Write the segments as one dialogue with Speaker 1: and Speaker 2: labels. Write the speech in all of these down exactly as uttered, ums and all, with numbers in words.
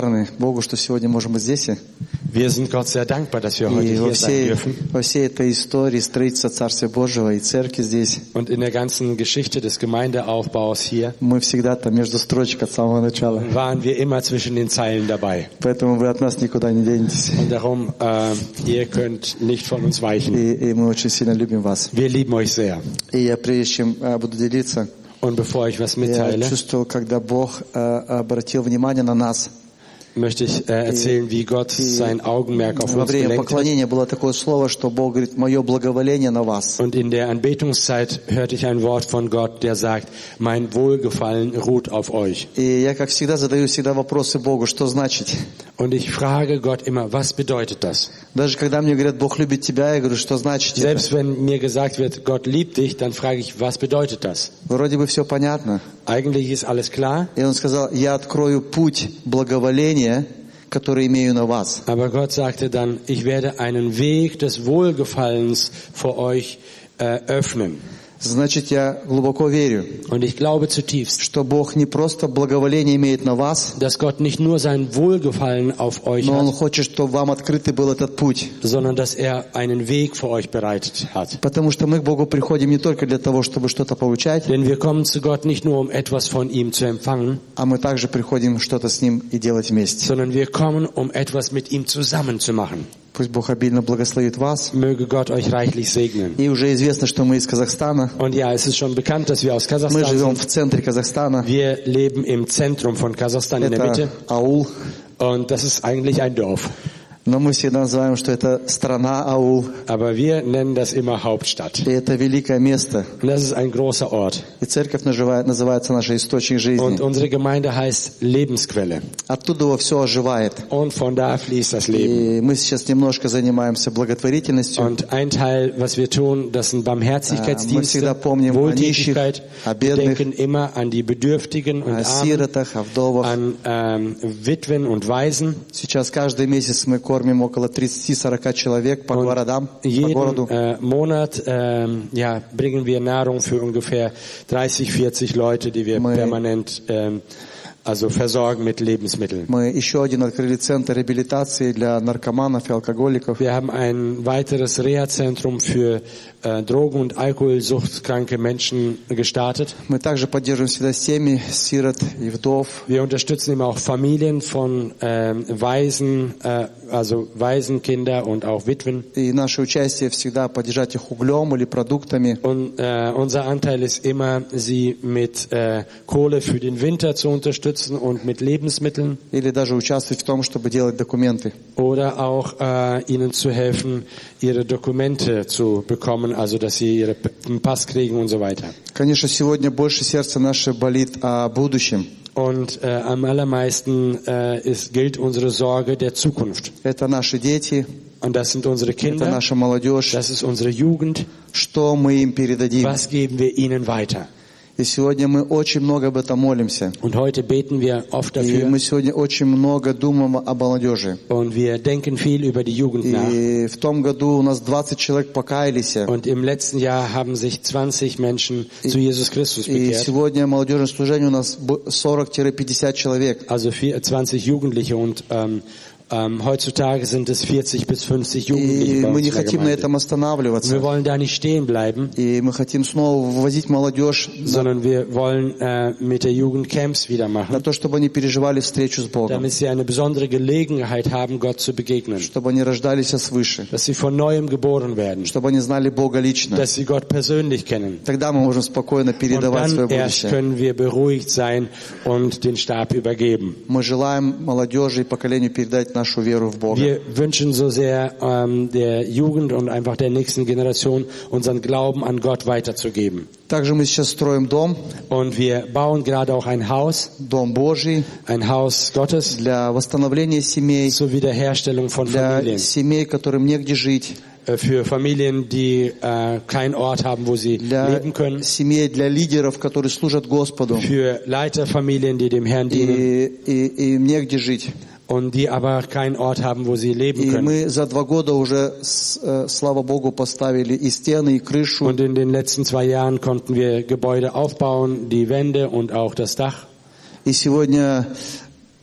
Speaker 1: Богу, что сегодня можем быть здесь.
Speaker 2: Wir sind Gott sehr dankbar, dass wir heute
Speaker 1: И во
Speaker 2: hier sein
Speaker 1: всей,
Speaker 2: dürfen.
Speaker 1: во всей этой истории строительства Царствия Божьего и церкви здесь,
Speaker 2: Und in der ganzen Geschichte des Gemeindeaufbaus hier
Speaker 1: мы всегда там между строчек от самого начала.
Speaker 2: waren wir immer zwischen den Zeilen dabei.
Speaker 1: Поэтому вы от нас никуда не денетесь.
Speaker 2: Und darum, äh, ihr könnt nicht von uns weichen.
Speaker 1: И, и мы очень сильно любим вас.
Speaker 2: Wir lieben euch sehr.
Speaker 1: И я, прежде чем э, буду делиться,
Speaker 2: Und bevor ich was
Speaker 1: я
Speaker 2: mitteile,
Speaker 1: чувствовал, когда Бог э, обратил внимание на нас.
Speaker 2: möchte ich äh, erzählen, wie Gott sein Augenmerk auf
Speaker 1: Во
Speaker 2: uns
Speaker 1: время
Speaker 2: gelenkt hat.
Speaker 1: поклонения было такое слово, что Бог говорит, мое благоволение на вас.
Speaker 2: Und in der Anbetungszeit hörte ich ein Wort von Gott, der sagt, mein Wohlgefallen ruht auf euch.
Speaker 1: И я, как всегда, задаю всегда вопросы Богу, что значит?
Speaker 2: Und ich frage Gott immer, was bedeutet das?
Speaker 1: Даже когда мне говорят, Бог любит тебя, я говорю, что значит это?
Speaker 2: Selbst wenn mir gesagt wird, Gott liebt dich, dann frage ich, was bedeutet das?
Speaker 1: Вроде бы все понятно.
Speaker 2: Eigentlich ist alles klar.
Speaker 1: И он сказал, я открою путь благоволения, который имею на вас.
Speaker 2: Aber Gott sagte dann, ich werde einen Weg des Wohlgefallens vor euch äh, öffnen.
Speaker 1: Значит, я глубоко верю,
Speaker 2: Und ich glaube zutiefst,
Speaker 1: что Бог не просто благоволение имеет на вас,
Speaker 2: dass Gott nicht nur sein Wohlgefallen auf euch
Speaker 1: но Он
Speaker 2: hat,
Speaker 1: хочет, чтобы вам открытый был этот путь.
Speaker 2: sondern dass er einen Weg für euch bereitet hat.
Speaker 1: Потому что мы к Богу приходим не только для того, чтобы что-то получать,
Speaker 2: Denn wir kommen zu Gott nicht nur, um etwas von ihm zu empfangen,
Speaker 1: а мы также приходим что-то с Ним и делать вместе.
Speaker 2: sondern wir kommen, um etwas mit ihm zusammen zu machen.
Speaker 1: Пусть Бог обильно благословит вас.
Speaker 2: Möge Gott euch reichlich segnen.
Speaker 1: И уже известно, что мы из Казахстана.
Speaker 2: Und ja, es ist schon bekannt, dass wir aus
Speaker 1: Мы
Speaker 2: Kasachstan
Speaker 1: живем
Speaker 2: sind.
Speaker 1: в центре Казахстана.
Speaker 2: Wir leben im Zentrum von Kasachstan in der
Speaker 1: Это
Speaker 2: Mitte.
Speaker 1: аул.
Speaker 2: Und das ist eigentlich ein Dorf.
Speaker 1: Но мы всегда называем, что это страна аул.
Speaker 2: Aber wir nennen das immer Hauptstadt.
Speaker 1: И это великое место.
Speaker 2: Und das ist ein großer Ort.
Speaker 1: И церковь называет, называется наш источник жизни.
Speaker 2: Und unsere Gemeinde heißt Lebensquelle.
Speaker 1: Оттуда все оживает.
Speaker 2: Und von da fließt das Leben.
Speaker 1: И мы сейчас немножко занимаемся благотворительностью.
Speaker 2: Und ein Teil, was wir tun, das sind Barmherzigkeitsdienste, Wohltätigkeit. Wir denken immer an die Bedürftigen und
Speaker 1: о
Speaker 2: Armen,
Speaker 1: сиротах, о вдовах.
Speaker 2: an ähm, Witwen und Waisen.
Speaker 1: Сейчас каждый месяц мы кормим около тридцать-сорок человек по городам, по
Speaker 2: Jeden
Speaker 1: городу.
Speaker 2: äh, Monat ähm, ja, bringen wir Nahrung für ungefähr dreißig, vierzig Leute, die wir
Speaker 1: Мы-
Speaker 2: permanent ähm, also versorgen mit Lebensmitteln.
Speaker 1: Мы еще один открыли центр реабилитации для наркоманов и алкоголиков.
Speaker 2: Wir haben ein weiteres Reha-Zentrum für äh, Drogen- und Alkoholsuchtkranke Menschen gestartet.
Speaker 1: Мы также поддерживаем всегда семьи, сирот и вдов.
Speaker 2: Wir unterstützen immer auch Familien von ähm, Waisen, äh, also Waisenkinder und auch Witwen.
Speaker 1: И наше участие всегда поддержать их углем или продуктами.
Speaker 2: Und äh, unser Anteil ist immer, sie mit äh, Kohle für den Winter zu unterstützen und mit Lebensmitteln
Speaker 1: Или даже участвовать в том, чтобы делать документы.
Speaker 2: oder auch äh, ihnen zu helfen, ihre Dokumente zu bekommen, also dass sie ihre P- einen Pass kriegen und so weiter.
Speaker 1: Конечно, сегодня больше сердце наше болит о будущем.
Speaker 2: Und äh, am allermeisten äh, ist, gilt unsere Sorge der Zukunft.
Speaker 1: Это наши дети,
Speaker 2: Und das sind unsere
Speaker 1: это
Speaker 2: Kinder,
Speaker 1: наша молодежь.
Speaker 2: das ist unsere Jugend.
Speaker 1: Что мы им передадим?
Speaker 2: Was geben wir ihnen weiter?
Speaker 1: И сегодня мы очень много об этом молимся.
Speaker 2: Und heute beten wir oft
Speaker 1: И
Speaker 2: dafür
Speaker 1: мы сегодня очень много думаем о молодежи.
Speaker 2: und wir denken viel über die Jugend nach.
Speaker 1: И в том году у нас двадцать человек покаялись.
Speaker 2: Und im letzten Jahr haben sich zwanzig Menschen zu Jesus Christus
Speaker 1: И
Speaker 2: bekehrt.
Speaker 1: сегодня молодежное служение у нас сорок-пятьдесят человек.
Speaker 2: Also zwanzig Jugendliche und ähm, ähm, heutzutage sind es vierzig bis fünfzig Jugendliche
Speaker 1: И
Speaker 2: bei
Speaker 1: мы
Speaker 2: uns
Speaker 1: не
Speaker 2: in der
Speaker 1: хотим на
Speaker 2: Gemeinde.
Speaker 1: этом
Speaker 2: Wir
Speaker 1: останавливаться.
Speaker 2: wollen da nicht stehen bleiben,
Speaker 1: И мы хотим снова вывозить молодежь на,
Speaker 2: sondern wir wollen äh, mit der Jugend Camps wieder
Speaker 1: на
Speaker 2: machen,
Speaker 1: то, чтобы они переживали встречу с Богом.
Speaker 2: damit sie eine besondere Gelegenheit haben, Gott zu begegnen.
Speaker 1: Чтобы они рождались свыше.
Speaker 2: Dass sie von Neuem geboren werden,
Speaker 1: Чтобы они знали Бога лично.
Speaker 2: dass sie Gott persönlich kennen.
Speaker 1: Тогда мы можем спокойно
Speaker 2: Und
Speaker 1: передавать свое
Speaker 2: dann erst
Speaker 1: будущее.
Speaker 2: können wir beruhigt sein und den Stab übergeben.
Speaker 1: Мы желаем молодежи и поколению передать нашу веру в Бога.
Speaker 2: Wir wünschen so sehr ähm, der Jugend und einfach der nächsten Generation unseren Glauben an Gott weiterzugeben.
Speaker 1: Также мы сейчас строим дом,
Speaker 2: Und wir bauen gerade auch ein Haus,
Speaker 1: Дом Божий,
Speaker 2: ein Haus Gottes
Speaker 1: для восстановления семей,
Speaker 2: zur Wiederherstellung von
Speaker 1: для
Speaker 2: Familien.
Speaker 1: семей, которым негде жить,
Speaker 2: Äh, Für Familien, die äh, keinen Ort haben, wo sie
Speaker 1: для
Speaker 2: leben können.
Speaker 1: семей, для лидеров, которые служат Господу,
Speaker 2: Für Leiterfamilien, die dem Herrn dienen
Speaker 1: и, и, и им негде жить.
Speaker 2: und die aber keinen Ort haben, wo sie leben
Speaker 1: И
Speaker 2: können.
Speaker 1: мы за два года уже, с- э, слава Богу, поставили и стены, и крышу,
Speaker 2: Und in den letzten zwei Jahren konnten wir Gebäude aufbauen, die Wände und auch das Dach.
Speaker 1: и сегодня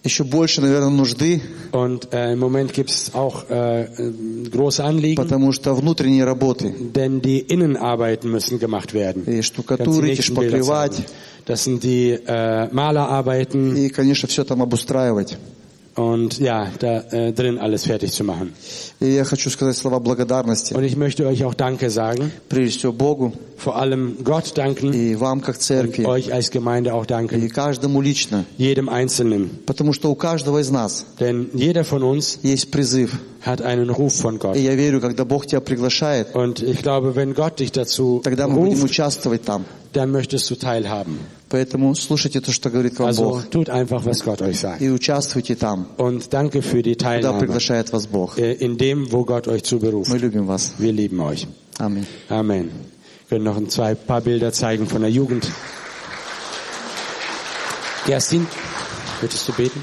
Speaker 1: еще больше, наверное, нужды,
Speaker 2: Und äh, im Moment gibt es auch äh, äh, große Anliegen,
Speaker 1: потому что внутренние работы,
Speaker 2: denn die Innenarbeiten müssen gemacht werden.
Speaker 1: и
Speaker 2: Kannst die
Speaker 1: штукатурить, и
Speaker 2: nächsten Bilder
Speaker 1: шпаклевать,
Speaker 2: zeigen. Das sind die äh, Malerarbeiten
Speaker 1: и, конечно, все там обустраивать.
Speaker 2: und ja, da äh, drin alles fertig zu machen.
Speaker 1: И я хочу сказать слова благодарности,
Speaker 2: Und ich möchte euch auch Danke sagen,
Speaker 1: прежде всего Богу
Speaker 2: vor allem Gott danken
Speaker 1: и вам, как
Speaker 2: und
Speaker 1: церкви,
Speaker 2: euch als Gemeinde auch
Speaker 1: и
Speaker 2: danken,
Speaker 1: каждому лично,
Speaker 2: jedem Einzelnen.
Speaker 1: потому что у каждого из нас
Speaker 2: Denn jeder von uns
Speaker 1: есть призыв.
Speaker 2: hat einen Ruf von Gott.
Speaker 1: И я верю, когда Бог тебя приглашает,
Speaker 2: Und ich glaube, wenn Gott dich dazu
Speaker 1: тогда мы будем
Speaker 2: ruft,
Speaker 1: участвовать там.
Speaker 2: dann möchtest du teilhaben.
Speaker 1: Поэтому слушайте то, что говорит вам
Speaker 2: Also
Speaker 1: Бог,
Speaker 2: tut einfach, was Gott euch sagt.
Speaker 1: и участвуйте там,
Speaker 2: Und danke für die
Speaker 1: куда
Speaker 2: Teilnahme
Speaker 1: приглашает вас Бог.
Speaker 2: äh, in dem, wo Gott euch zu beruft.
Speaker 1: Мы любим вас.
Speaker 2: Wir lieben euch.
Speaker 1: Аминь.
Speaker 2: Amen. Wir können noch ein zwei paar Bilder zeigen von der Jugend. Kerstin, möchtest du beten?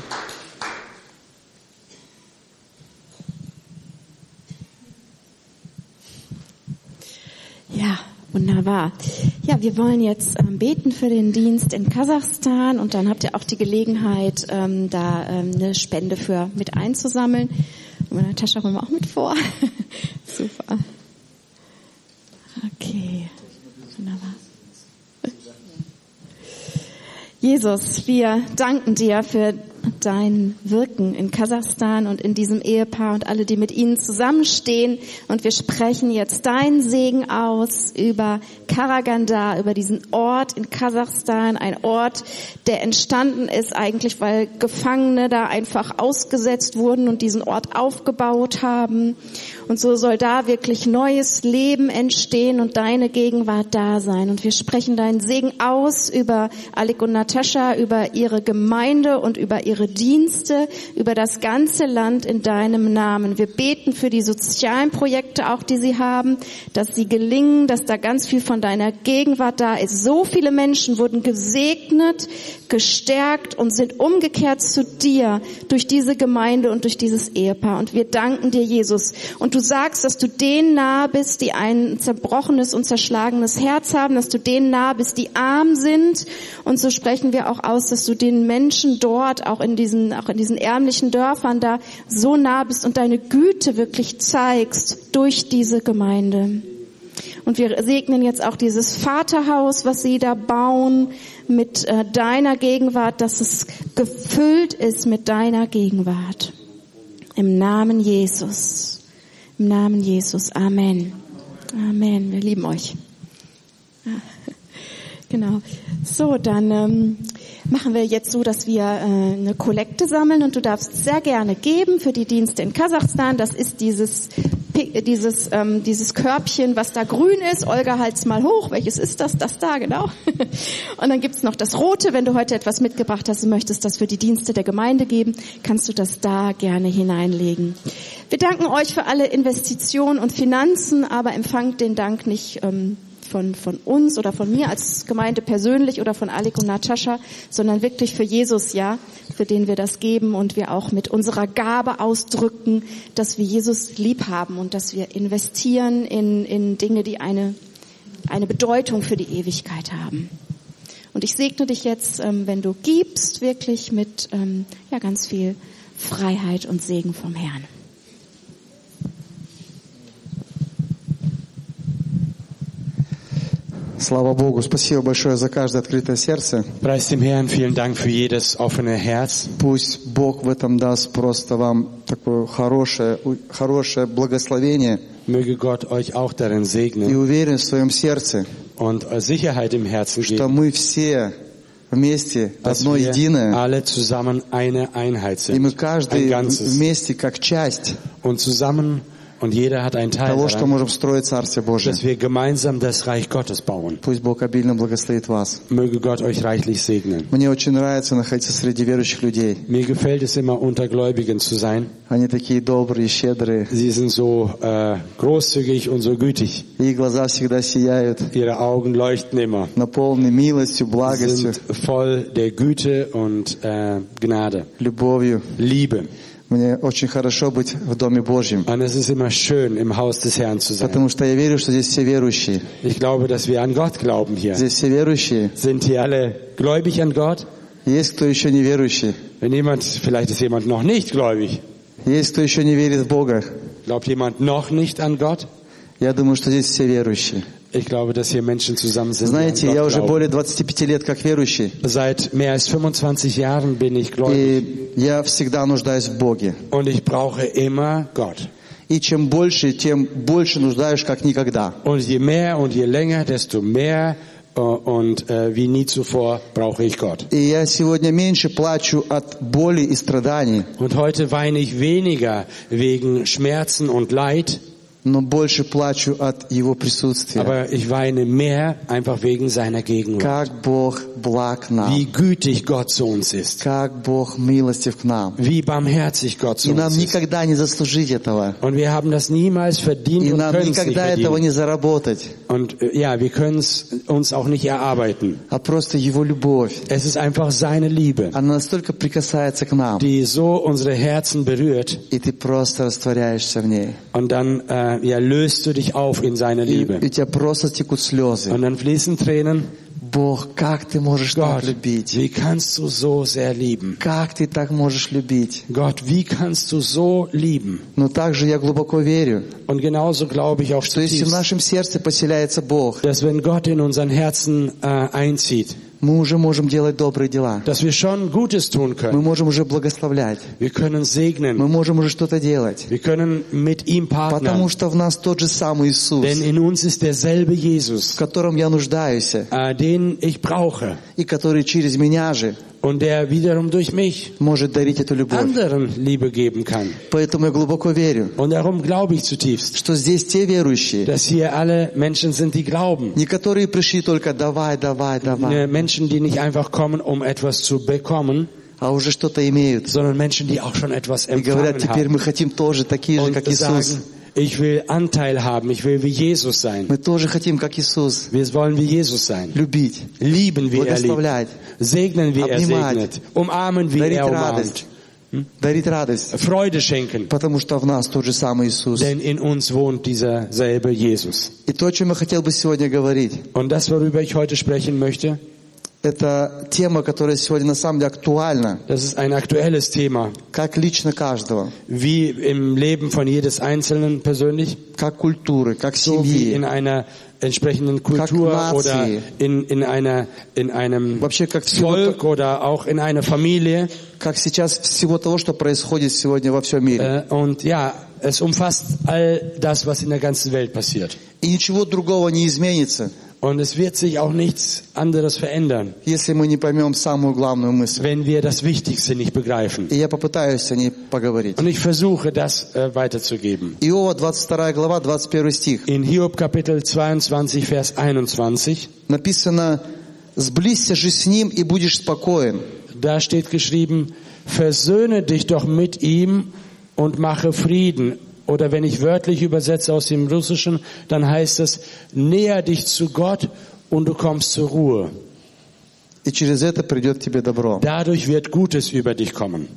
Speaker 3: Ja, wunderbar. Ja, wir wollen jetzt ähm, beten für den Dienst in Kasachstan und dann habt ihr auch die Gelegenheit, ähm, da ähm, eine Spende für mit einzusammeln. Und meine Tasche holen wir auch mit vor. Super. Okay, wunderbar. Jesus, wir danken dir für dein Wirken in Kasachstan und in diesem Ehepaar und alle, die mit ihnen zusammenstehen. Und wir sprechen jetzt deinen Segen aus über Karaganda, über diesen Ort in Kasachstan, ein Ort, der entstanden ist eigentlich, weil Gefangene da einfach ausgesetzt wurden und diesen Ort aufgebaut haben. Und so soll da wirklich neues Leben entstehen und deine Gegenwart da sein. Und wir sprechen deinen Segen aus über Alec und Natascha, über ihre Gemeinde und über ihre Dienste, über das ganze Land in deinem Namen. Wir beten für die sozialen Projekte auch, die sie haben, dass sie gelingen, dass da ganz viel von deiner Gegenwart da ist. So viele Menschen wurden gesegnet, gestärkt und sind umgekehrt zu dir durch diese Gemeinde und durch dieses Ehepaar. Und wir danken dir, Jesus. Und du sagst, dass du denen nahe bist, die ein zerbrochenes und zerschlagenes Herz haben, dass du denen nahe bist, die arm sind. Und so sprechen wir auch aus, dass du den Menschen dort, auch in diesen, auch in diesen ärmlichen Dörfern da, so nah bist und deine Güte wirklich zeigst durch diese Gemeinde. Und wir segnen jetzt auch dieses Vaterhaus, was sie da bauen, mit äh, deiner Gegenwart, dass es gefüllt ist mit deiner Gegenwart. Im Namen Jesus. Im Namen Jesus. Amen. Amen. Wir lieben euch. Ja. Genau. So, dann ähm, machen wir jetzt so, dass wir äh, eine Kollekte sammeln und du darfst sehr gerne geben für die Dienste in Kasachstan. Das ist dieses dieses ähm, dieses Körbchen, was da grün ist. Olga, halt's mal hoch. Welches ist das? Das da, genau. Und dann gibt's noch das Rote. Wenn du heute etwas mitgebracht hast und möchtest das für die Dienste der Gemeinde geben, kannst du das da gerne hineinlegen. Wir danken euch für alle Investitionen und Finanzen, aber empfangt den Dank nicht ähm, von von uns oder von mir als Gemeinde persönlich oder von Alec und Natascha, sondern wirklich für Jesus, ja, für den wir das geben und wir auch mit unserer Gabe ausdrücken, dass wir Jesus lieb haben und dass wir investieren in in Dinge, die eine eine Bedeutung für die Ewigkeit haben. Und ich segne dich jetzt, ähm, wenn du gibst, wirklich mit ähm, ja ganz viel Freiheit und Segen vom Herrn.
Speaker 1: Слава Богу, спасибо большое за каждое открытое сердце.
Speaker 2: Preis dem Herrn, vielen Dank für jedes offene Herz.
Speaker 1: Пусть Бог в этом даст просто вам такое хорошее, хорошее благословение
Speaker 2: Möge Gott euch auch darin
Speaker 1: и
Speaker 2: segnen
Speaker 1: уверен в своем сердце,
Speaker 2: und Sicherheit im Herzen
Speaker 1: что
Speaker 2: geben,
Speaker 1: мы все вместе
Speaker 2: dass
Speaker 1: одно
Speaker 2: wir
Speaker 1: единое,
Speaker 2: alle zusammen eine Einheit
Speaker 1: и мы
Speaker 2: sind,
Speaker 1: каждый
Speaker 2: ein Ganzes.
Speaker 1: вместе как часть
Speaker 2: Und zusammen, und jeder hat einen Teil
Speaker 1: того, что
Speaker 2: daran,
Speaker 1: можем строить Царствие Божие.
Speaker 2: dass wir gemeinsam das Reich Gottes bauen.
Speaker 1: Пусть Бог обильно благословит вас.
Speaker 2: Möge Gott euch reichlich segnen.
Speaker 1: Мне очень нравится находиться среди верующих людей.
Speaker 2: Mir gefällt es immer, unter Gläubigen zu sein.
Speaker 1: Они такие добрые, щедрые.
Speaker 2: Sie sind so äh, großzügig und so gütig.
Speaker 1: И их глаза всегда сияют,
Speaker 2: Ihre Augen leuchten immer,
Speaker 1: наполнены милостью, благостью,
Speaker 2: sind voll der Güte und äh, Gnade,
Speaker 1: любовью.
Speaker 2: Liebe.
Speaker 1: Мне очень хорошо быть в Доме Божьем,
Speaker 2: Und es ist immer schön, im Haus des Herrn zu sein.
Speaker 1: потому что я верю, что здесь все верующие.
Speaker 2: Ich glaube, dass wir an Gott glauben hier.
Speaker 1: Здесь все верующие,
Speaker 2: Sind hier alle gläubig an Gott?
Speaker 1: Есть кто еще неверующий?
Speaker 2: Wenn jemand, vielleicht ist jemand noch nicht gläubig.
Speaker 1: Есть кто еще не верит в Бога?
Speaker 2: Glaubt jemand noch nicht an Gott?
Speaker 1: Я думаю, что здесь все верующие.
Speaker 2: Ich glaube, dass hier Menschen zusammen sind.
Speaker 1: Знаете,
Speaker 2: die an
Speaker 1: я
Speaker 2: Gott
Speaker 1: уже
Speaker 2: glauben.
Speaker 1: более двадцати пяти лет как верующий.
Speaker 2: Seit mehr als fünfundzwanzig Jahren bin ich gläubig.
Speaker 1: И я всегда нуждаюсь в Боге.
Speaker 2: Und ich brauche immer Gott.
Speaker 1: И чем больше, тем больше нуждаешь, как никогда.
Speaker 2: Und je mehr und je länger, desto mehr äh, und äh, wie nie zuvor brauche ich Gott.
Speaker 1: И я сегодня меньше плачу от боли и страданий,
Speaker 2: Und heute weine ich weniger wegen Schmerzen und Leid,
Speaker 1: но больше плачу от Его присутствия.
Speaker 2: aber ich weine mehr einfach wegen seiner Gegenwart.
Speaker 1: Как Бог благ нам.
Speaker 2: Wie gütig Gott zu uns ist.
Speaker 1: Как Бог милостив к нам.
Speaker 2: Wie barmherzig Gott zu
Speaker 1: И нам
Speaker 2: uns ist.
Speaker 1: никогда не заслужить этого.
Speaker 2: Und wir haben das niemals verdient
Speaker 1: И
Speaker 2: und
Speaker 1: нам
Speaker 2: können es nicht
Speaker 1: никогда этого
Speaker 2: verdienen.
Speaker 1: не заработать.
Speaker 2: Und äh, ja, wir können es uns auch nicht erarbeiten.
Speaker 1: А просто Его любовь.
Speaker 2: Es ist einfach seine Liebe,
Speaker 1: Она настолько прикасается к нам.
Speaker 2: die so unsere Herzen berührt.
Speaker 1: И ты просто растворяешься в ней.
Speaker 2: Und dann äh, ja, löst du dich auf in seine
Speaker 1: И
Speaker 2: Liebe.
Speaker 1: у тебя просто текут слезы.
Speaker 2: Und dann fließen Tränen.
Speaker 1: Бог, как ты можешь так
Speaker 2: Gott,
Speaker 1: любить?
Speaker 2: wie kannst du so sehr lieben?
Speaker 1: Как ты так можешь любить?
Speaker 2: Gott, wie kannst du so lieben?
Speaker 1: Но также я глубоко верю,
Speaker 2: Und genauso glaube ich auch
Speaker 1: что если в
Speaker 2: zutiefst,
Speaker 1: нашем сердце поселяется Бог,
Speaker 2: dass wenn Gott in unseren Herzen äh, einzieht,
Speaker 1: мы уже можем делать добрые дела.
Speaker 2: dass wir schon Gutes tun
Speaker 1: Мы
Speaker 2: können.
Speaker 1: можем уже благословлять.
Speaker 2: Wir können segnen.
Speaker 1: Мы можем уже что-то делать.
Speaker 2: Wir können mit ihm
Speaker 1: Потому
Speaker 2: partnern.
Speaker 1: что в нас тот же самый Иисус,
Speaker 2: Denn in uns ist derselbe
Speaker 1: в
Speaker 2: Jesus,
Speaker 1: котором я нуждаюсь,
Speaker 2: äh, den ich brauche.
Speaker 1: и который через меня же
Speaker 2: Und der wiederum durch mich
Speaker 1: может дарить эту любовь.
Speaker 2: anderen Liebe geben kann.
Speaker 1: Поэтому я глубоко верю,
Speaker 2: Und darum glaube ich zutiefst,
Speaker 1: что здесь те верующие,
Speaker 2: dass hier alle Menschen sind, die glauben.
Speaker 1: не которые пришли только «давай, давай, давай»,
Speaker 2: Äh, Menschen, die nicht einfach kommen, um etwas zu bekommen,
Speaker 1: а уже что-то имеют.
Speaker 2: sondern Menschen, die auch schon etwas
Speaker 1: И говорят,
Speaker 2: empfangen
Speaker 1: теперь
Speaker 2: haben.
Speaker 1: мы хотим тоже такие же,
Speaker 2: Und
Speaker 1: как Иисус.
Speaker 2: sagen, ich will Anteil haben, ich will wie Jesus sein.
Speaker 1: Мы тоже хотим, как Иисус,
Speaker 2: Wir wollen wie Jesus sein.
Speaker 1: любить,
Speaker 2: Lieben, wie er liebt.
Speaker 1: благословлять,
Speaker 2: Segnen, wie er
Speaker 1: Обнимать.
Speaker 2: segnet. Umarmen, wie
Speaker 1: дарить
Speaker 2: er umarmt.
Speaker 1: радость, дарить радость,
Speaker 2: Freude schenken.
Speaker 1: потому что в нас тот же самый Иисус.
Speaker 2: Denn in uns wohnt dieser selbe Jesus.
Speaker 1: И то, о чем я хотел бы сегодня говорить,
Speaker 2: Und das, worüber ich heute sprechen möchte,
Speaker 1: это тема, которая сегодня на самом деле актуальна,
Speaker 2: das ist ein aktuelles Thema.
Speaker 1: как лично каждого,
Speaker 2: Wie im Leben von jedes Einzelnen persönlich,
Speaker 1: как культуры, как
Speaker 2: so wie in
Speaker 1: семьи,
Speaker 2: einer entsprechenden Kultur
Speaker 1: Как
Speaker 2: oder
Speaker 1: нации.
Speaker 2: in, in einer, in einem
Speaker 1: вообще как всего,
Speaker 2: Volk oder auch in einer Familie.
Speaker 1: как сейчас всего того, что происходит сегодня во всем мире.
Speaker 2: Äh, und ja, es umfasst all das, was in der ganzen Welt passiert.
Speaker 1: И ничего другого не изменится,
Speaker 2: Und es wird sich auch nichts anderes verändern,
Speaker 1: если мы не поймем самую главную мысль.
Speaker 2: wenn wir das Wichtigste nicht begreifen.
Speaker 1: И я попытаюсь о ней поговорить.
Speaker 2: Und ich versuche, das äh, weiterzugeben.
Speaker 1: Иова, двадцать вторая глава, двадцать первый стих.
Speaker 2: In Hiob Kapitel zweiundzwanzig, Vers einundzwanzig,
Speaker 1: Написано: «Сблизься же с ним, и будешь спокоен.
Speaker 2: da steht geschrieben, versöhne dich doch mit ihm und mache Frieden. Oder wenn ich wörtlich übersetze aus dem Russischen, dann heißt es, näher dich zu Gott und du kommst zur Ruhe.
Speaker 1: И через это придет к тебе добро».
Speaker 2: Dadurch wird Gutes über dich kommen.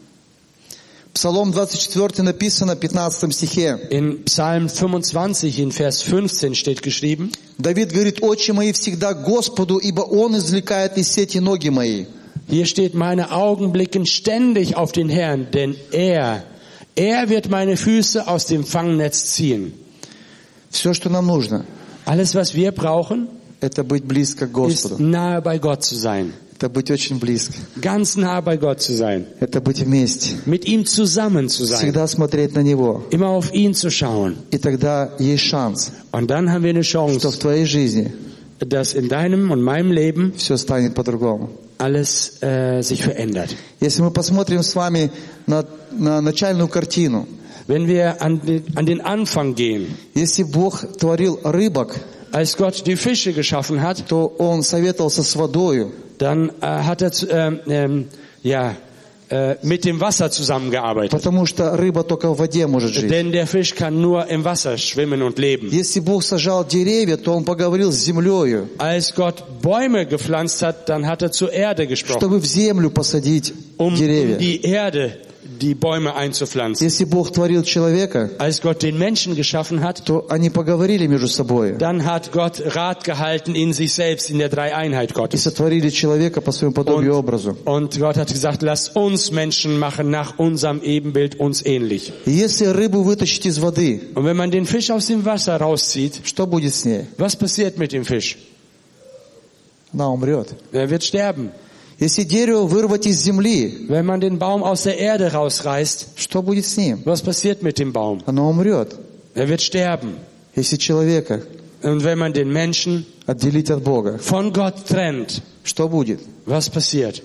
Speaker 1: Псалом двадцать четыре написано в пятнадцатом стихе.
Speaker 2: In Psalm fünfundzwanzig, in Vers fünfzehn steht geschrieben,
Speaker 1: Давид говорит: «Очи мои всегда к Господу, ибо Он извлекает из сети ноги мои».
Speaker 2: hier steht, meine Augen blicken ständig auf den Herrn, denn er, er wird meine Füße aus dem Fangnetz ziehen.
Speaker 1: Все, что нам нужно,
Speaker 2: Alles, was wir brauchen,
Speaker 1: это быть близко к
Speaker 2: ist
Speaker 1: Господу.
Speaker 2: nahe bei Gott zu sein.
Speaker 1: Это быть очень близко.
Speaker 2: Ganz nah bei Gott zu sein.
Speaker 1: Это быть вместе.
Speaker 2: Mit ihm zusammen zu sein.
Speaker 1: Всегда смотреть на Него.
Speaker 2: Immer auf ihn zu schauen.
Speaker 1: И тогда есть шанс,
Speaker 2: Und dann haben wir eine
Speaker 1: что в
Speaker 2: Chance,
Speaker 1: твоей жизни
Speaker 2: dass in deinem und meinem Leben
Speaker 1: все станет по-другому.
Speaker 2: alles äh, sich verändert.
Speaker 1: Если мы посмотрим с вами на, на начальную картину,
Speaker 2: Wenn wir an den, an den Anfang gehen,
Speaker 1: если Бог творил рыбок,
Speaker 2: als Gott die Fische geschaffen hat,
Speaker 1: то Он советовался с водою.
Speaker 2: dann äh, hat er zu- ähm, ähm, ja, äh, mit dem Wasser zusammengearbeitet.
Speaker 1: Потому что рыба только в воде может жить.
Speaker 2: Denn der Fisch kann nur im Wasser schwimmen und leben.
Speaker 1: Если Бог сажал деревья, то Он поговорил с землею,
Speaker 2: Als Gott Bäume gepflanzt hat, dann hat er zur Erde gesprochen,
Speaker 1: чтобы в землю посадить
Speaker 2: um, um
Speaker 1: деревья.
Speaker 2: die Erde die Bäume einzupflanzen.
Speaker 1: Если Бог творил человека,
Speaker 2: Als Gott den Menschen geschaffen hat,
Speaker 1: то они поговорили между собой
Speaker 2: dann hat Gott Rat gehalten in sich selbst, in der Dreieinheit
Speaker 1: и
Speaker 2: Gottes.
Speaker 1: сотворили человека по своему подобию и
Speaker 2: Und,
Speaker 1: образу.
Speaker 2: und Gott hat gesagt, lass uns Menschen machen nach unserem Ebenbild, uns ähnlich.
Speaker 1: И если рыбу вытащить из воды,
Speaker 2: Und wenn man den Fisch aus dem Wasser rauszieht,
Speaker 1: что будет с ней?
Speaker 2: was passiert mit dem Fisch?
Speaker 1: Она умрет.
Speaker 2: Er wird sterben.
Speaker 1: Если дерево вырвать из земли,
Speaker 2: Wenn man den Baum aus der Erde rausreißt,
Speaker 1: что будет с ним?
Speaker 2: was passiert mit dem Baum?
Speaker 1: Оно умрет.
Speaker 2: Er wird sterben.
Speaker 1: Если человека
Speaker 2: Und wenn man den Menschen
Speaker 1: отделить от Бога,
Speaker 2: von Gott trennt,
Speaker 1: что будет?
Speaker 2: was passiert?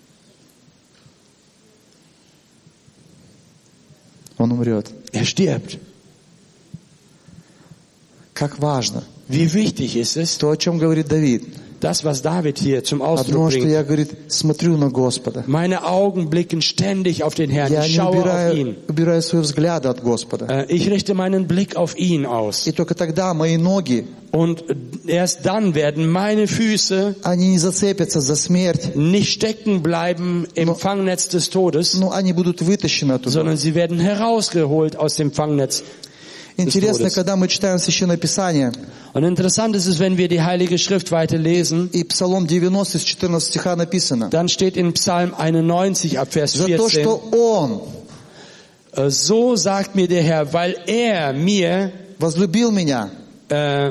Speaker 1: Он умрет.
Speaker 2: Er stirbt.
Speaker 1: Как важно.
Speaker 2: Wie wichtig ist es,
Speaker 1: То, о чем говорит Давид.
Speaker 2: das, was David hier zum Ausdruck
Speaker 1: Одно, что
Speaker 2: bringt.
Speaker 1: я, говорит, смотрю на Господа.
Speaker 2: Meine Augen blicken ständig auf den Herrn.
Speaker 1: Я
Speaker 2: Ich
Speaker 1: не
Speaker 2: schaue auf
Speaker 1: убираю,
Speaker 2: ihn.
Speaker 1: убираю свои взгляды от Господа.
Speaker 2: Äh, Ich richte meinen Blick auf ihn aus.
Speaker 1: И только тогда мои ноги,
Speaker 2: Und erst dann werden meine Füße
Speaker 1: они не зацепятся за смерть,
Speaker 2: nicht stecken bleiben im Fangnetz des Todes,
Speaker 1: но они будут вытащены оттуда.
Speaker 2: sondern sie werden herausgeholt aus dem Fangnetz.
Speaker 1: Интересно,
Speaker 2: Todes.
Speaker 1: когда мы читаем Священное Писание,
Speaker 2: Und interessant ist es, wenn wir die Heilige Schrift weiter lesen,
Speaker 1: и Псалом девяносто, с четырнадцатого стиха написано,
Speaker 2: dann steht in Psalm einundneunzig ab Vers
Speaker 1: за то,
Speaker 2: vierzehn,
Speaker 1: что Он
Speaker 2: äh, so sagt mir der Herr, weil er mir,
Speaker 1: возлюбил меня,
Speaker 2: äh,